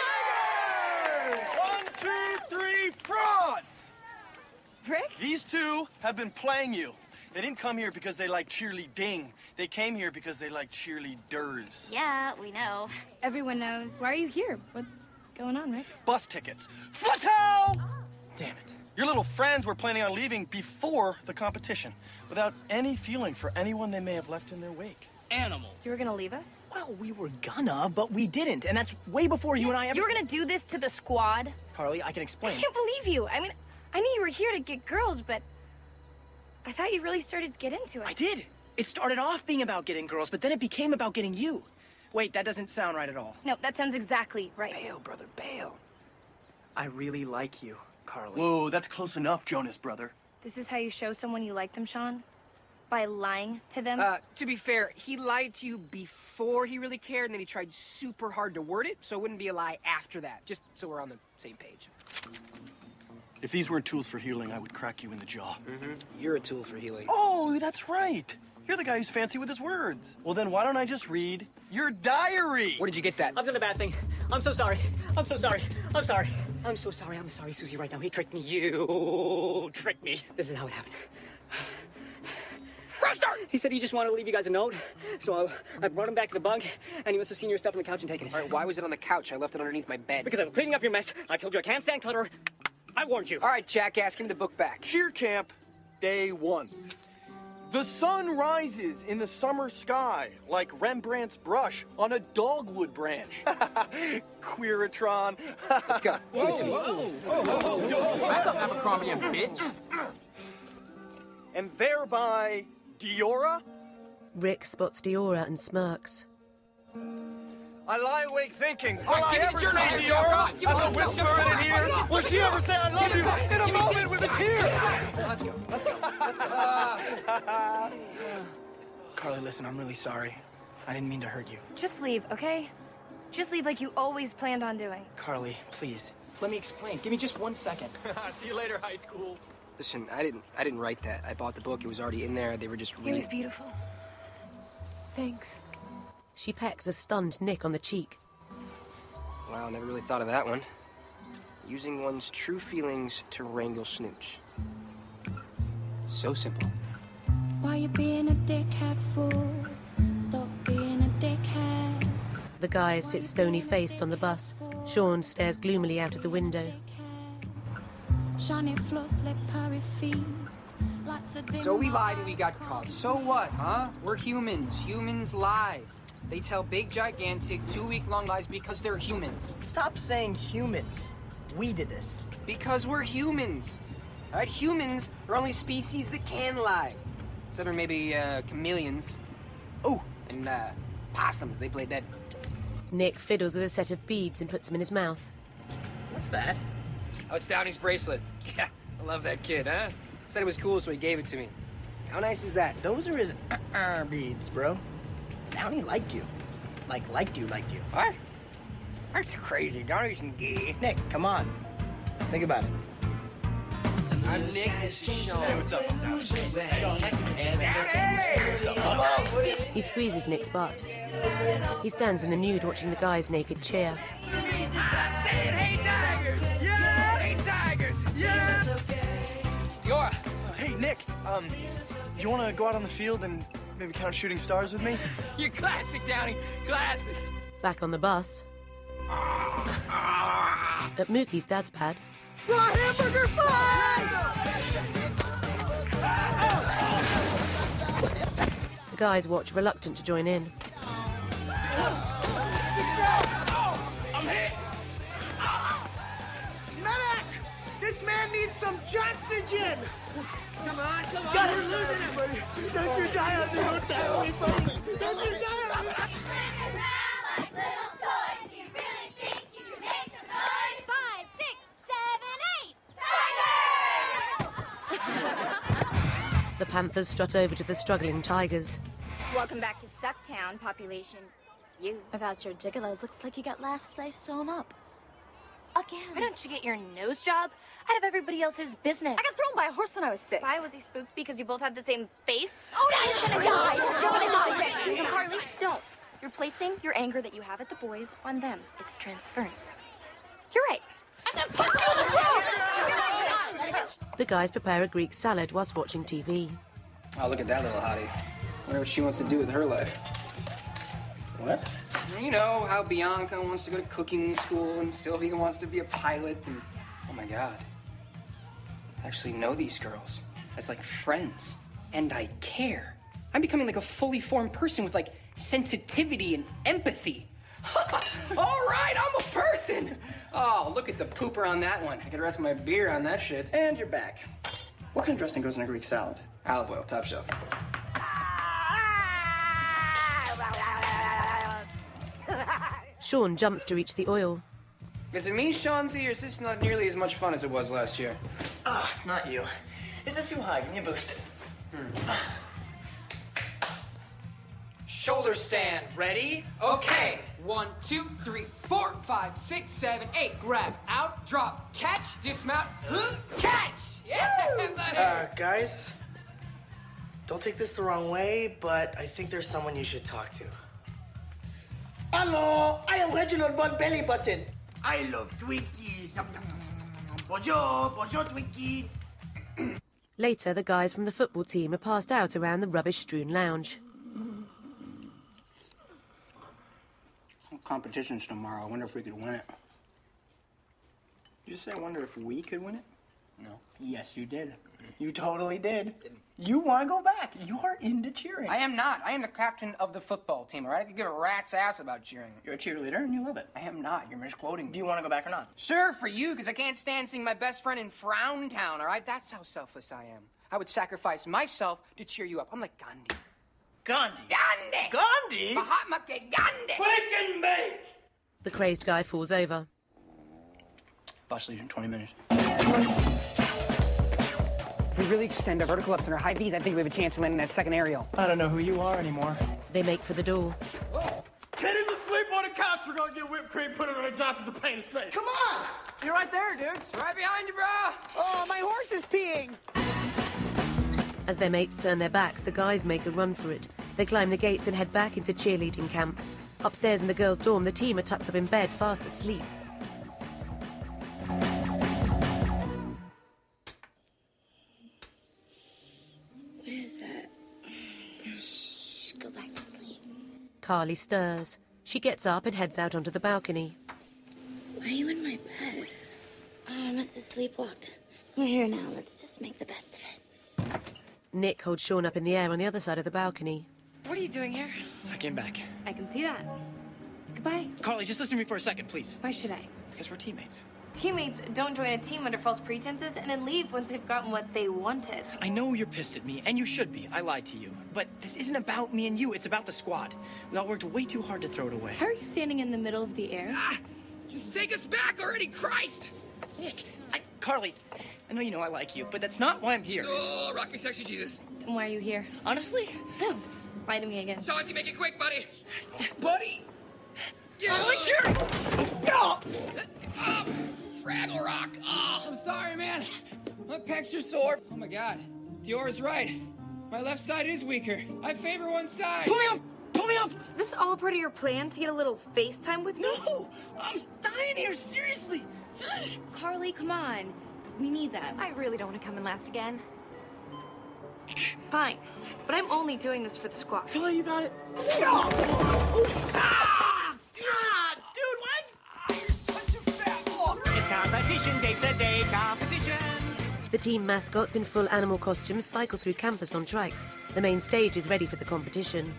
One, two, three, frauds! Rick? These two have been playing you. They didn't come here because they like cheerleading. They came here because they like cheerleaders. Yeah, we know. Everyone knows. Why are you here? What's going on, Rick? Bus tickets. Footel! Damn it. Your little friends were planning on leaving before the competition, without any feeling for anyone they may have left in their wake. Animal. You were gonna leave us? Well, we were gonna, but we didn't, and that's way before you and I ever... You were gonna do this to the squad? Carly, I can explain. I can't believe you. I mean, I knew you were here to get girls, but I thought you really started to get into it. I did. It started off being about getting girls, but then it became about getting you. Wait, that doesn't sound right at all. No, that sounds exactly right. Bail, brother, bail. I really like you, Carly. Whoa, that's close enough, Jonas, brother. This is how you show someone you like them, Sean? By lying to them? Uh, to be fair, he lied to you before he really cared, and then he tried super hard to word it, so it wouldn't be a lie after that, just so we're on the same page. If these weren't tools for healing, I would crack you in the jaw. Mm-hmm. You're a tool for healing. Oh, that's right. You're the guy who's fancy with his words. Well, then why don't I just read your diary? Where did you get that? I've done a bad thing. I'm so sorry. I'm so sorry. I'm sorry. I'm so sorry. I'm sorry, Susie, right now. He tricked me. You tricked me. This is how it happened. Rooster! He said he just wanted to leave you guys a note, so I, I brought him back to the bunk, and he must have seen your stuff on the couch and taken it. All right, why was it on the couch? I left it underneath my bed. Because I was cleaning up your mess. I told you I can't stand clutter. I warned you. All right, jackass, give me the book back. Cheer camp, day one. The sun rises in the summer sky like Rembrandt's brush on a dogwood branch. Queeratron. Let's go. Whoa, whoa, whoa, whoa, whoa, whoa. That's not Abercrombie and bitch. And thereby, Diora? Rick spots Diora and smirks. I lie awake thinking. All right, give me your name, Dora. As a whisperer in here. Will she ever say I love you in a moment with a tear? Let's go. Let's go. Let's go. Carly, listen, I'm really sorry. I didn't mean to hurt you. Just leave, okay? Just leave like you always planned on doing. Carly, please. Let me explain. Give me just one second. See you later, high school. Listen, I didn't I didn't write that. I bought the book. It was already in there. They were just It reading. was beautiful. Thanks. She pecks a stunned Nick on the cheek. Wow, never really thought of that one. Using one's true feelings to wrangle Snooch. So simple. Why you being a dickhead for? Stop being a dickhead. The guys sit stony-faced on the bus. Sean stares gloomily out of the window. Shiny floor, slippery feet. So we lied and we got caught. So what, huh? We're humans. Humans lie. They tell big, gigantic, two-week-long lies because they're humans. Stop saying humans. We did this. Because we're humans. All right, humans are only species that can lie. Except for maybe uh, chameleons. Oh, and uh, possums. They play dead. Nick fiddles with a set of beads and puts them in his mouth. What's that? Oh, it's Downey's bracelet. Yeah, I love that kid, huh? Said it was cool, so he gave it to me. How nice is that? Those are his uh-uh beads, bro. Downey liked you. Like, liked you, liked you. What? That's crazy. Downey's gay. Nick, come on. Think about it. I'm Nick. This is Sean. Hey, what's up? I'm Downey. He squeezes Nick's butt. He stands in the nude watching the guys naked cheer. Hey, Tigers! Yeah! Hey, Tigers! Yeah! Diora! Uh, hey, Nick. Um, do you want to go out on the field and maybe count shooting stars with me? You're classic, Downey. Classic. Back on the bus. At Mookie's dad's pad. The hamburger fight! The guys watch, reluctant to join in. I'm hit! Medic! This man needs some Johnson. Come on, come on. God, we're losing it, buddy. Don't you die on the old family, buddy. Don't you die on the The Panthers strut over to the struggling Tigers. Welcome back to Sucktown, population. You. Without your gigolos, looks like you got last place sewn up. Again. Why don't you get your nose job out of everybody else's business? I got thrown by a horse when I was six. Why was he spooked because you both had the same face? Oh, now you're gonna die! You're gonna die, Reggie! Carly, don't. You're placing your anger that you have at the boys on them. It's transference. You're right. I'm gonna punch you in the throat! The guys prepare a Greek salad whilst watching T V. Oh, look at that little hottie. Wonder what she wants to do with her life. What? You know how Bianca wants to go to cooking school and Sylvia wants to be a pilot and... Oh, my God. I actually know these girls as, like, friends. And I care. I'm becoming, like, a fully formed person with, like, sensitivity and empathy. All right, I'm a person! Oh, look at the pooper on that one. I could rest my beer on that shit. And you're back. What kind of dressing goes in a Greek salad? Olive oil, top shelf. Sean jumps to reach the oil. Is it me, Shawnzy, or is this not nearly as much fun as it was last year? Ah, oh, it's not you. Is this too high? Give me a boost. Hmm. Shoulder stand. Ready? Okay. One, two, three, four, five, six, seven, eight. Grab, out, drop, catch, dismount, catch! Yeah, buddy! Uh, guys, don't take this the wrong way, but I think there's someone you should talk to. Hello, I am Reginald Von Belly Button. I love Twinkies. Bonjour, bonjour, Twinkie. Later, the guys from the football team are passed out around the rubbish-strewn lounge. Competition's tomorrow. I wonder if we could win it. Did you say I wonder if we could win it? No. Yes, you did. You totally did. You want to go back. You are into cheering. I am not. I am the captain of the football team, all right? I could give a rat's ass about cheering. You're a cheerleader and you love it. I am not. You're misquoting me. Do you want to go back or not? Sure, for you, because I can't stand seeing my best friend in Frown Town, all right? That's how selfless I am. I would sacrifice myself to cheer you up. I'm like Gandhi. Gandhi. Gandhi! Gandhi? Mahatma Gandhi! Wake and bake! The crazed guy falls over. Bus leaves in twenty minutes. If we really extend our vertical ups and our high V's, I think we have a chance of landing that second aerial. I don't know who you are anymore. They make for the door. Kid is asleep on the couch. We're gonna get whipped cream, put it on the Johnsons, and paint his face. Come on! You're right there, dudes. Right behind you, bro. Oh, my horse is peeing. As their mates turn their backs, the guys make a run for it. They climb the gates and head back into cheerleading camp. Upstairs in the girls' dorm, the team are tucked up in bed, fast asleep. What is that? Shh, go back to sleep. Carly stirs. She gets up and heads out onto the balcony. Why are you in my bed? Oh, I must have sleepwalked. We're here now. Let's just make the best of it. Nick holds Sean up in the air on the other side of the balcony. What are you doing here? I came back. I can see that. Goodbye. Carly, just listen to me for a second, please. Why should I? Because we're teammates. Teammates don't join a team under false pretenses and then leave once they've gotten what they wanted. I know you're pissed at me, and you should be. I lied to you. But this isn't about me and you. It's about the squad. We all worked way too hard to throw it away. How are you standing in the middle of the air? Ah, just take us back already, Christ! Nick, I, Carly, I know you know I like you, but that's not why I'm here. Oh, rock me, sexy Jesus. Then why are you here? Honestly? No. Lie to me again. Chauncey, make it quick, buddy. Buddy! Yeah. Oh, sure. No. Oh, Fraggle Rock. Oh, I'm sorry, man. My pecs are sore. Oh, my God. Diora's right. My left side is weaker. I favor one side. Pull me up! Pull me up! Is this all part of your plan to get a little FaceTime with me? No! I'm dying here, seriously! Carly, come on. We need that. I really don't want to come in last again. Fine, but I'm only doing this for the squad. Carly, you got it. No! Ah! God, dude, what? You're such a fat block. It's competition day today, competitions. The team mascots in full animal costumes cycle through campus on trikes. The main stage is ready for the competition.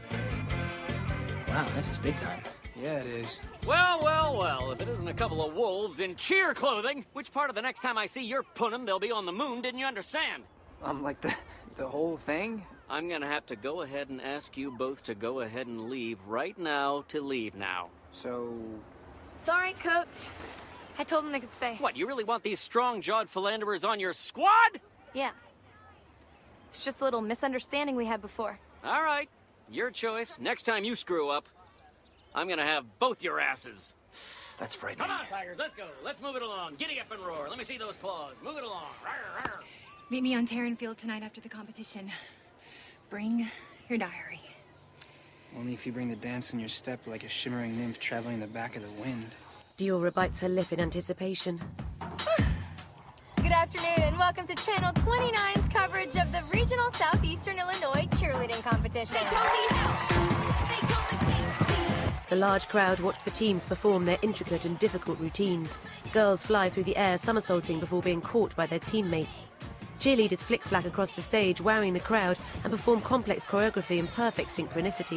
Wow, this is big time. Yeah, it is. Well, well, well, if it isn't a couple of wolves in cheer clothing, which part of the next time I see your punim, they'll be on the moon, didn't you understand? Um, like the, the whole thing? I'm gonna have to go ahead and ask you both to go ahead and leave right now to leave now. So... Sorry, Coach. I told them they could stay. What, you really want these strong-jawed philanderers on your squad? Yeah. It's just a little misunderstanding we had before. All right, your choice. Next time you screw up, I'm gonna have both your asses. That's frightening. Come on, Tigers, let's go. Let's move it along. Giddy up and roar. Let me see those claws. Move it along. Rawr, rawr. Meet me on Terran Field tonight after the competition. Bring your diary. Only if you bring the dance in your step like a shimmering nymph traveling the back of the wind. Diora bites her lip in anticipation. Good afternoon and welcome to Channel twenty-nine's coverage of the Regional Southeastern Illinois Cheerleading Competition. They don't need help. They don't The large crowd watch the teams perform their intricate and difficult routines. Girls fly through the air somersaulting before being caught by their teammates. Cheerleaders flick-flack across the stage, wowing the crowd, and perform complex choreography in perfect synchronicity.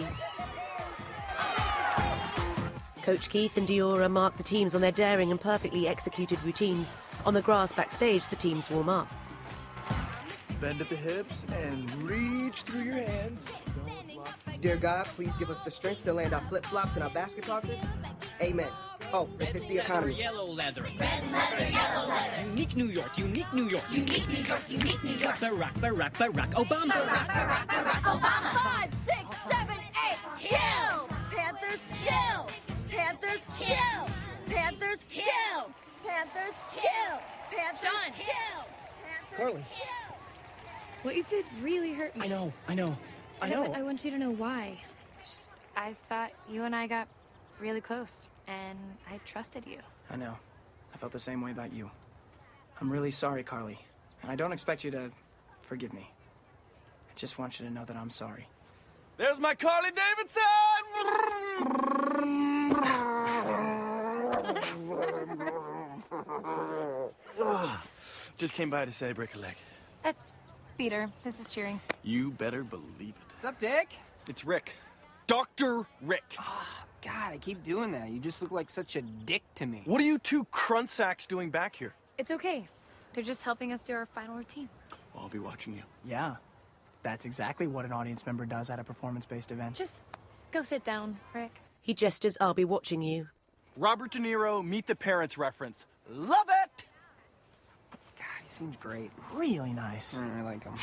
Coach Keith and Diora mark the teams on their daring and perfectly executed routines. On the grass backstage, the teams warm up. Bend at the hips and reach through your hands. Dear God, please give us the strength to land our flip-flops and our basket tosses. Amen. Oh, if it's the economy. Yellow leather. Red leather, yellow leather. Unique New York, unique New York. Unique New York, unique New York. Barack, Barack, Barack Obama. Barack, Barack, Barack Obama. Five, six, seven, eight, kill! Panthers, kill! Panthers, kill! Panthers, kill! Panthers, kill! Panthers, Sean. kill! Carly. What you did really hurt me. I know, I know, I know. know. I want you to know why. Just, I thought you and I got really close, and I trusted you. I know. I felt the same way about you. I'm really sorry, Carly. And I don't expect you to forgive me. I just want you to know that I'm sorry. There's my Carly Davidson! Just came by to say break a leg. That's Peter. This is cheering. You better believe it. What's up, Dick? It's Rick. Doctor Rick. Oh, God, I keep doing that. You just look like such a dick to me. What are you two crunt sacks doing back here? It's okay. They're just helping us do our final routine. I'll be watching you. Yeah. That's exactly what an audience member does at a performance-based event. Just go sit down, Rick. He gestures, "I'll be watching you." Robert De Niro, Meet the Parents reference. Love it! God, he seems great. Really nice. Mm, I like him.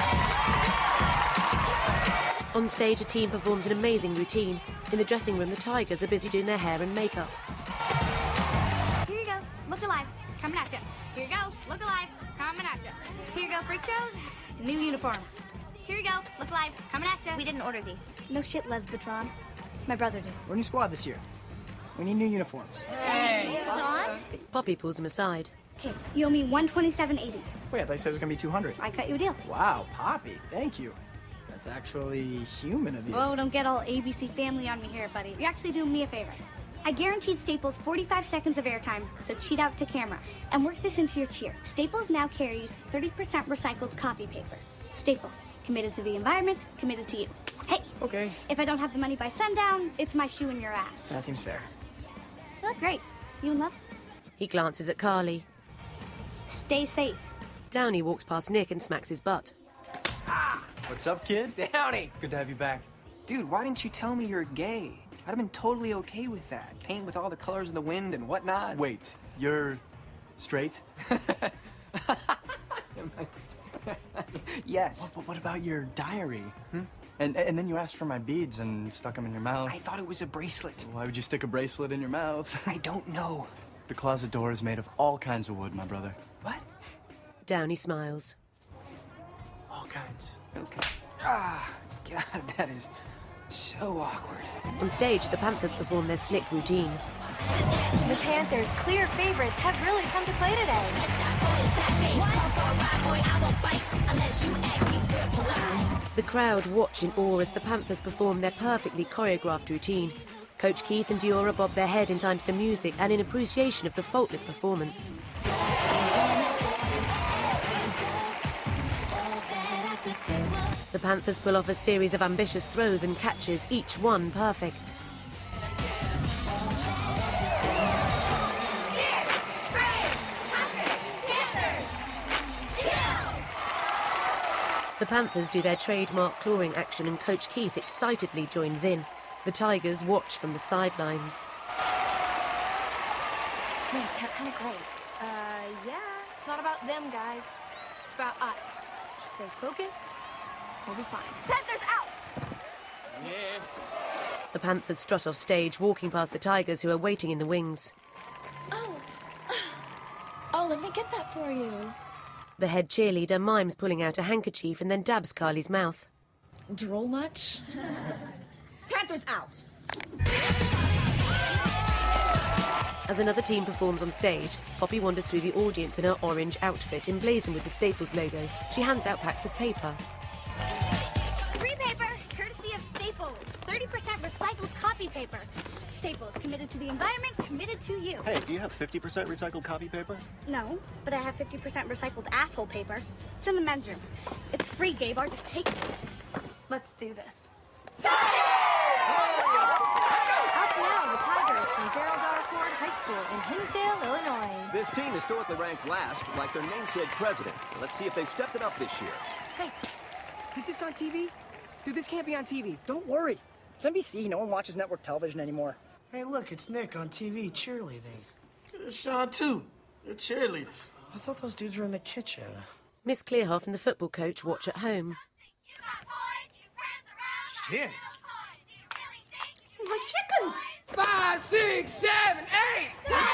On stage, a team performs an amazing routine. In the dressing room, the Tigers are busy doing their hair and makeup. Here you go. Look alive. Coming at you. Here you go. Look alive. Coming at you. Here you go. Freak shows. New uniforms. Here you go. Look alive. Coming at you. We didn't order these. No shit, Les Patron. My brother did. We're a new squad this year. We need new uniforms. Hey, Sean. Poppy pulls him aside. Okay, you owe me one twenty-seven eighty. Wait, I thought you said it was gonna be two hundred. I cut you a deal. Wow, Poppy, thank you. That's actually human of you. Whoa, don't get all A B C family on me here, buddy. You're actually doing me a favor. I guaranteed Staples forty-five seconds of airtime, so cheat out to camera. And work this into your cheer. Staples now carries thirty percent recycled copy paper. Staples, committed to the environment, committed to you. Hey. Okay. If I don't have the money by sundown, it's my shoe in your ass. That seems fair. You look great. You in love? He glances at Carly. Stay safe. Downey walks past Nick and smacks his butt. What's up, kid? Downey! Good to have you back. Dude, why didn't you tell me you're gay? I'd have been totally okay with that. Paint with all the colors of the wind and whatnot. Wait, you're straight? Yes. What, what, what about your diary? Hmm? And, and then you asked for my beads and stuck them in your mouth. I thought it was a bracelet. Why would you stick a bracelet in your mouth? I don't know. The closet door is made of all kinds of wood, my brother. What? Downey smiles. All kinds. Okay. Ah, God, that is so awkward. On stage, the Panthers perform their slick routine. The Panthers, clear favorites, have really come to play today. The crowd watch in awe as the Panthers perform their perfectly choreographed routine. Coach Keith and Diora bob their head in time to the music and in appreciation of the faultless performance. The Panthers pull off a series of ambitious throws and catches, each one perfect. The Panthers do their trademark clawing action and Coach Keith excitedly joins in. The Tigers watch from the sidelines. Damn, kind of great. Uh, yeah. It's not about them, guys. It's about us. Just stay focused. We'll be fine. Panthers out! Yeah. The Panthers strut off stage, walking past the Tigers who are waiting in the wings. Oh. Oh, let me get that for you. The head cheerleader mimes pulling out a handkerchief and then dabs Carly's mouth. Drool much? Panthers out! As another team performs on stage, Poppy wanders through the audience in her orange outfit, emblazoned with the Staples logo. She hands out packs of paper. Free paper, courtesy of Staples. thirty percent recycled copy paper. Staples, committed to the environment, committed to you. Hey, do you have fifty percent recycled copy paper? No, but I have fifty percent recycled asshole paper. It's in the men's room. It's free, gay bar. Just take it. Let's do this. Up now, the Tigers from Gerald R. Ford High School in Hinsdale, Illinois. This team historically ranks last, like their namesake president. Let's see if they stepped it up this year. Hey, psst. Is this on T V? Dude, this can't be on T V. Don't worry. It's N B C. No one watches network television anymore. Hey, look, it's Nick on T V cheerleading. It's Sean, too. They're cheerleaders. I thought those dudes were in the kitchen. Miss Clearhoff and the football coach watch at home. Shit. My chickens! Five, six, seven, eight!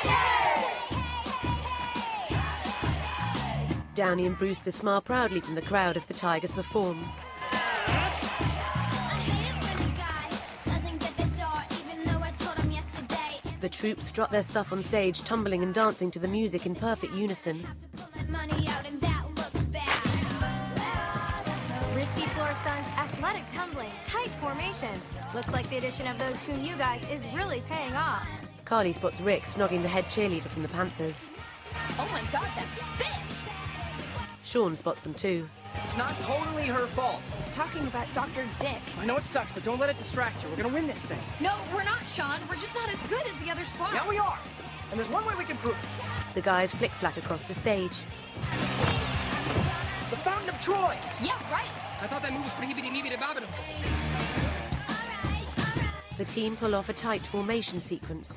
Downey and Brewster smile proudly from the crowd as the Tigers perform. The troops strut their stuff on stage, tumbling and dancing to the music in perfect unison. Risky floor stunts, athletic tumbling, tight formations. Looks like the addition of those two new guys is really paying off. Carly spots Rick snogging the head cheerleader from the Panthers. Oh my god, that bitch! Sean spots them too. It's not totally her fault. He's talking about Doctor Dick. I know it sucks, but don't let it distract you. We're gonna win this thing. No, we're not, Sean. We're just not as good as the other squad. Yeah, we are. And there's one way we can prove it. The guys flick-flack across the stage. The Fountain of Troy! Yeah, right. I thought that move was prohibited. The team pull off a tight formation sequence.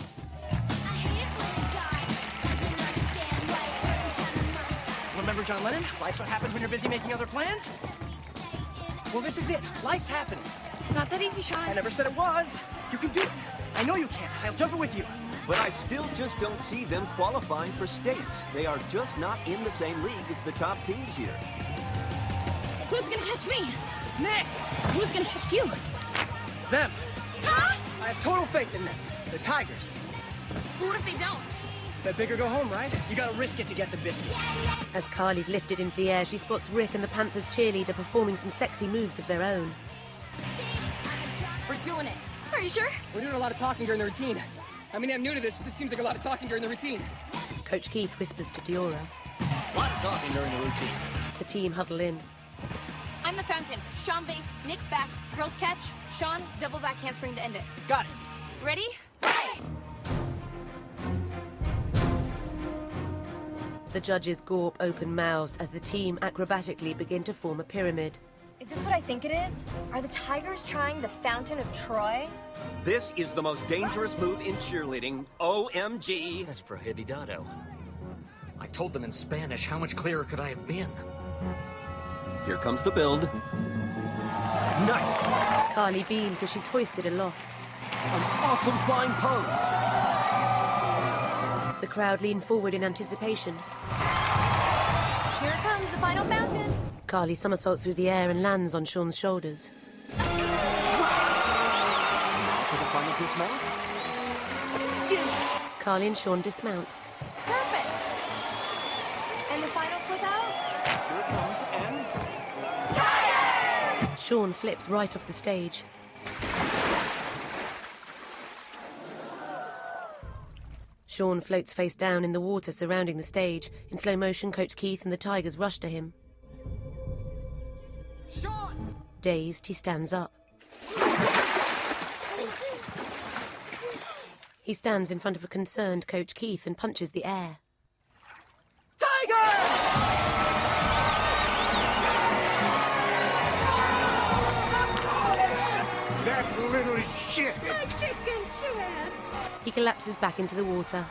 Remember John Lennon? Life's what happens when you're busy making other plans? Well, this is it. Life's happening. It's not that easy, Sean. I never said it was. You can do it. I know you can. I'll jump it with you. But I still just don't see them qualifying for states. They are just not in the same league as the top teams here. Who's gonna catch me? Nick! Who's gonna catch you? Them. Huh? I have total faith in them. The Tigers. What if they don't? Bet big or go home, right? You gotta risk it to get the biscuit. As Carly's lifted into the air, she spots Rick and the Panthers cheerleader performing some sexy moves of their own. We're doing it. Are you sure? We're doing a lot of talking during the routine. I mean, I'm new to this, but this seems like a lot of talking during the routine. Coach Keith whispers to Diora. A lot of talking during the routine. The team huddle in. I'm the fountain. Sean base, Nick back, girls catch, Sean double back handspring to end it. Got it. Ready? Right. The judges gawp open-mouthed as the team acrobatically begin to form a pyramid. Is this what I think it is? Are the Tigers trying the Fountain of Troy? This is the most dangerous move in cheerleading. O M G. That's prohibidado. I told them in Spanish. How much clearer could I have been? Here comes the build. Nice. Carly beams as she's hoisted aloft. An awesome flying pose. The crowd lean forward in anticipation. Here comes the final fountain. Carly somersaults through the air and lands on Sean's shoulders. Now for the final dismount. Yes. Carly and Sean dismount. Perfect. And the final flip out? Here it comes, and... Fire! Sean flips right off the stage. Sean floats face down in the water surrounding the stage. In slow motion, Coach Keith and the Tigers rush to him. Sean! Dazed, he stands up. He stands in front of a concerned Coach Keith and punches the air. Tiger! That little shit! A chicken chant. He collapses back into the water.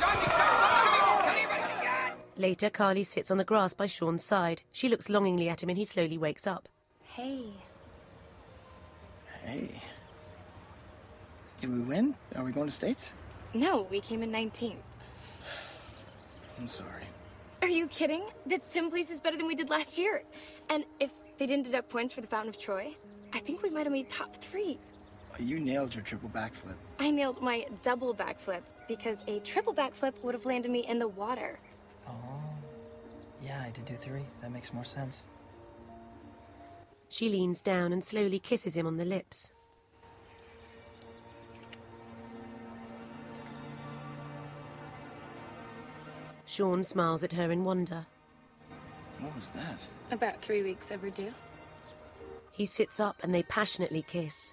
Later, Carly sits on the grass by Sean's side. She looks longingly at him and he slowly wakes up. Hey. Hey. Did we win? Are we going to States? No, we came in nineteenth. I'm sorry. Are you kidding? That's ten places better than we did last year. And if they didn't deduct points for the Fountain of Troy, I think we might have made top three. You nailed your triple backflip. I nailed my double backflip because a triple backflip would have landed me in the water. Oh. Yeah, I did do three. That makes more sense. She leans down and slowly kisses him on the lips. Sean smiles at her in wonder. What was that? About three weeks overdue. He sits up and they passionately kiss.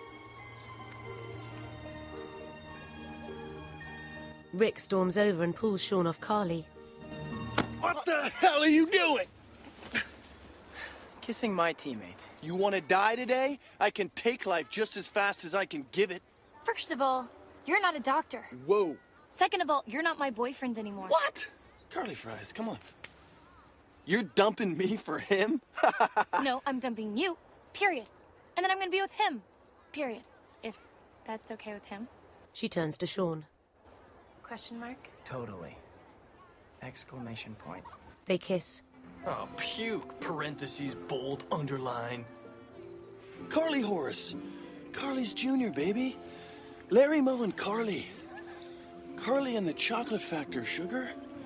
Rick storms over and pulls Sean off Carly. What the hell are you doing? Kissing my teammate. You want to die today? I can take life just as fast as I can give it. First of all, you're not a doctor. Whoa. Second of all, you're not my boyfriend anymore. What? Carly Fries, come on. You're dumping me for him? No, I'm dumping you. Period. And then I'm gonna be with him. Period. If that's okay with him. She turns to Sean. Question mark? Totally. Exclamation point. They kiss. Oh, puke. Parentheses, bold, underline. Carly Horace. Carly's Junior, baby. Larry Moe and Carly. Carly and the Chocolate Factor, sugar.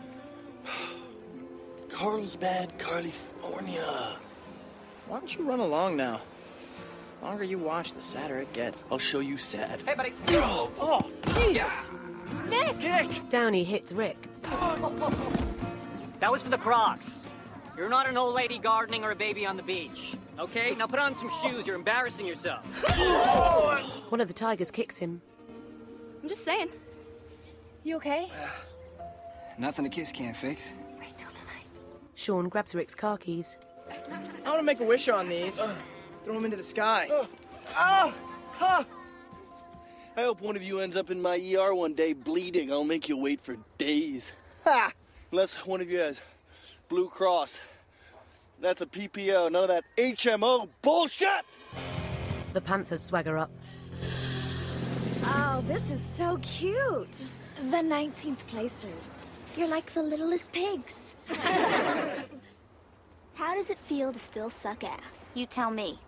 Carlsbad, California. Why don't you run along now? The longer you watch, the sadder it gets. I'll show you sad. Hey, buddy. Oh, oh Jesus. Nick! Nick! Downey hits Rick. That was for the Crocs. You're not an old lady gardening or a baby on the beach. Okay? Now put on some shoes. You're embarrassing yourself. One of the Tigers kicks him. I'm just saying. You okay? Nothing a kiss can't fix. Wait till tonight. Sean grabs Rick's car keys. I want to make a wish on these. Uh, Throw them into the sky. Uh, ah! Ha! I hope one of you ends up in my E R one day bleeding. I'll make you wait for days. Ha! Unless one of you has Blue Cross. That's a P P O, none of that H M O bullshit! The Panthers swagger up. Oh, this is so cute. The nineteenth placers. You're like the littlest pigs. How does it feel to still suck ass? You tell me.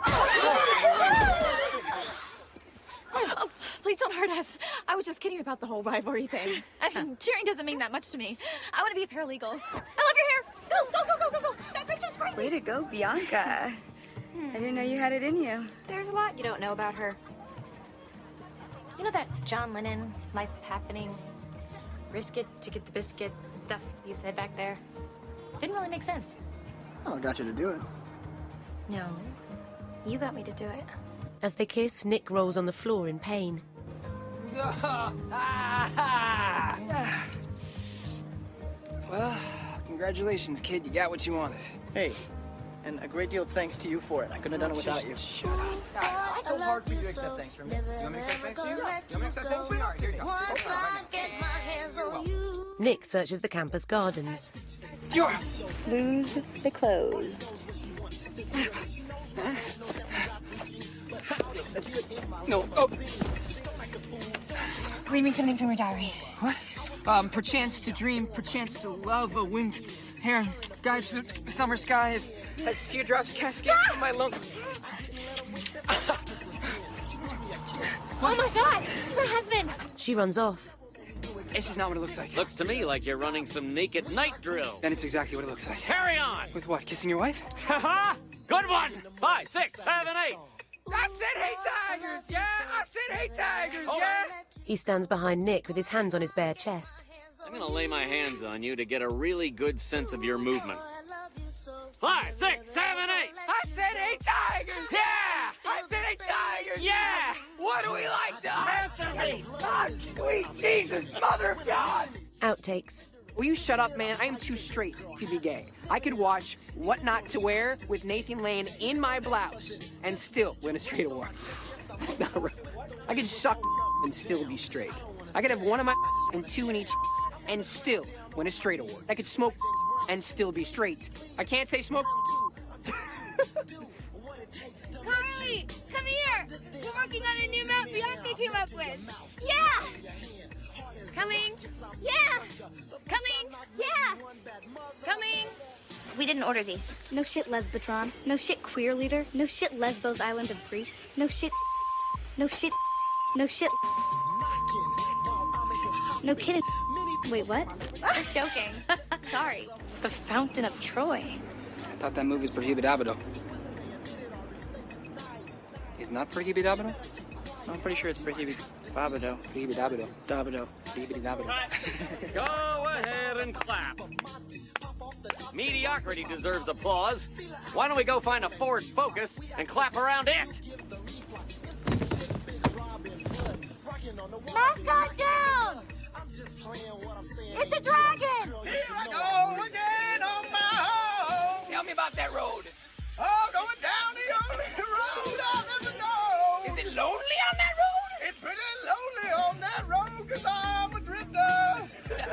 Oh, please don't hurt us. I was just kidding about the whole rivalry thing. I mean, cheering doesn't mean that much to me. I want to be a paralegal. I love your hair. Go, go, go, go, go, go. That bitch is crazy. Way to go, Bianca. I didn't know you had it in you. There's a lot you don't know about her. You know that John Lennon, life happening, risk it to get the biscuit stuff you said back there? Didn't really make sense. Oh, I got you to do it. No, you got me to do it. As they kiss, Nick rolls on the floor in pain. Well, congratulations, kid. You got what you wanted. Hey, and a great deal of thanks to you for it. I couldn't have done it without you. Shut up. It's so hard for you to accept thanks from me. You want me to accept thanks from you? You want me to accept thanks from you? All right, here you go. You're welcome. Nick searches the campus gardens. Lose the clothes. No. Oh. Read me something from your diary. What? Um, perchance to dream, perchance to love a wind hair. Guys, the summer sky has, has teardrops cascading from my lungs. Oh my God! My husband! She runs off. This is not what it looks like. Looks to me like you're running some naked night drill. Then it's exactly what it looks like. Carry on! With what, kissing your wife? Ha-ha! Good one! Five, six, seven, eight. I said hey tigers, yeah? I said hey tigers, yeah? He stands behind Nick with his hands on his bare chest. I'm gonna lay my hands on you to get a really good sense of your movement. Five, six, seven, eight. I said hey tigers, yeah! I said hey tigers, yeah! What do we like to answer me? Oh, sweet Jesus, mother of God! Outtakes. Will you shut up, man? I am too straight to be gay. I could watch What Not to Wear with Nathan Lane in my blouse and still win a straight award. That's not right. I could suck and still be straight. I could have one in my and two in each and still win a straight award. I could smoke and still be straight. I can't say smoke. Carly, come here. We're working on a new map Bianca came up with. Yeah. Coming. Yeah. Coming. Yeah. Coming. We didn't order these. No shit, Lesbotron. No shit, queer leader. No shit, Lesbos Island of Greece. No shit. No shit. No shit. No kidding. Wait, what? Just joking. Sorry. The Fountain of Troy. I thought that movie was Prohibidabado. It's not Prohibidabado? I'm pretty sure it's Prohibidabado. Prohibidabado. Dabado. Prohibidabado. Go ahead and clap. Mediocrity deserves applause. Why don't we go find a Ford Focus and clap around it? Mascot down! It's a dragon! Here I go again on my own. Tell me about that road. Oh, going down the only road I've ever known. Is it lonely on that road? It's pretty lonely on that road because I'm a drifter.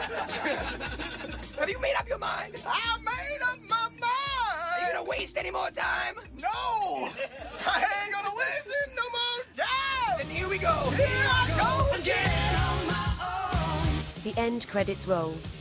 Have you made up your mind? I made up my mind. Are you gonna waste any more time? No! I ain't gonna waste it no more time. Then here we go. Here I go again on my own. The end credits roll.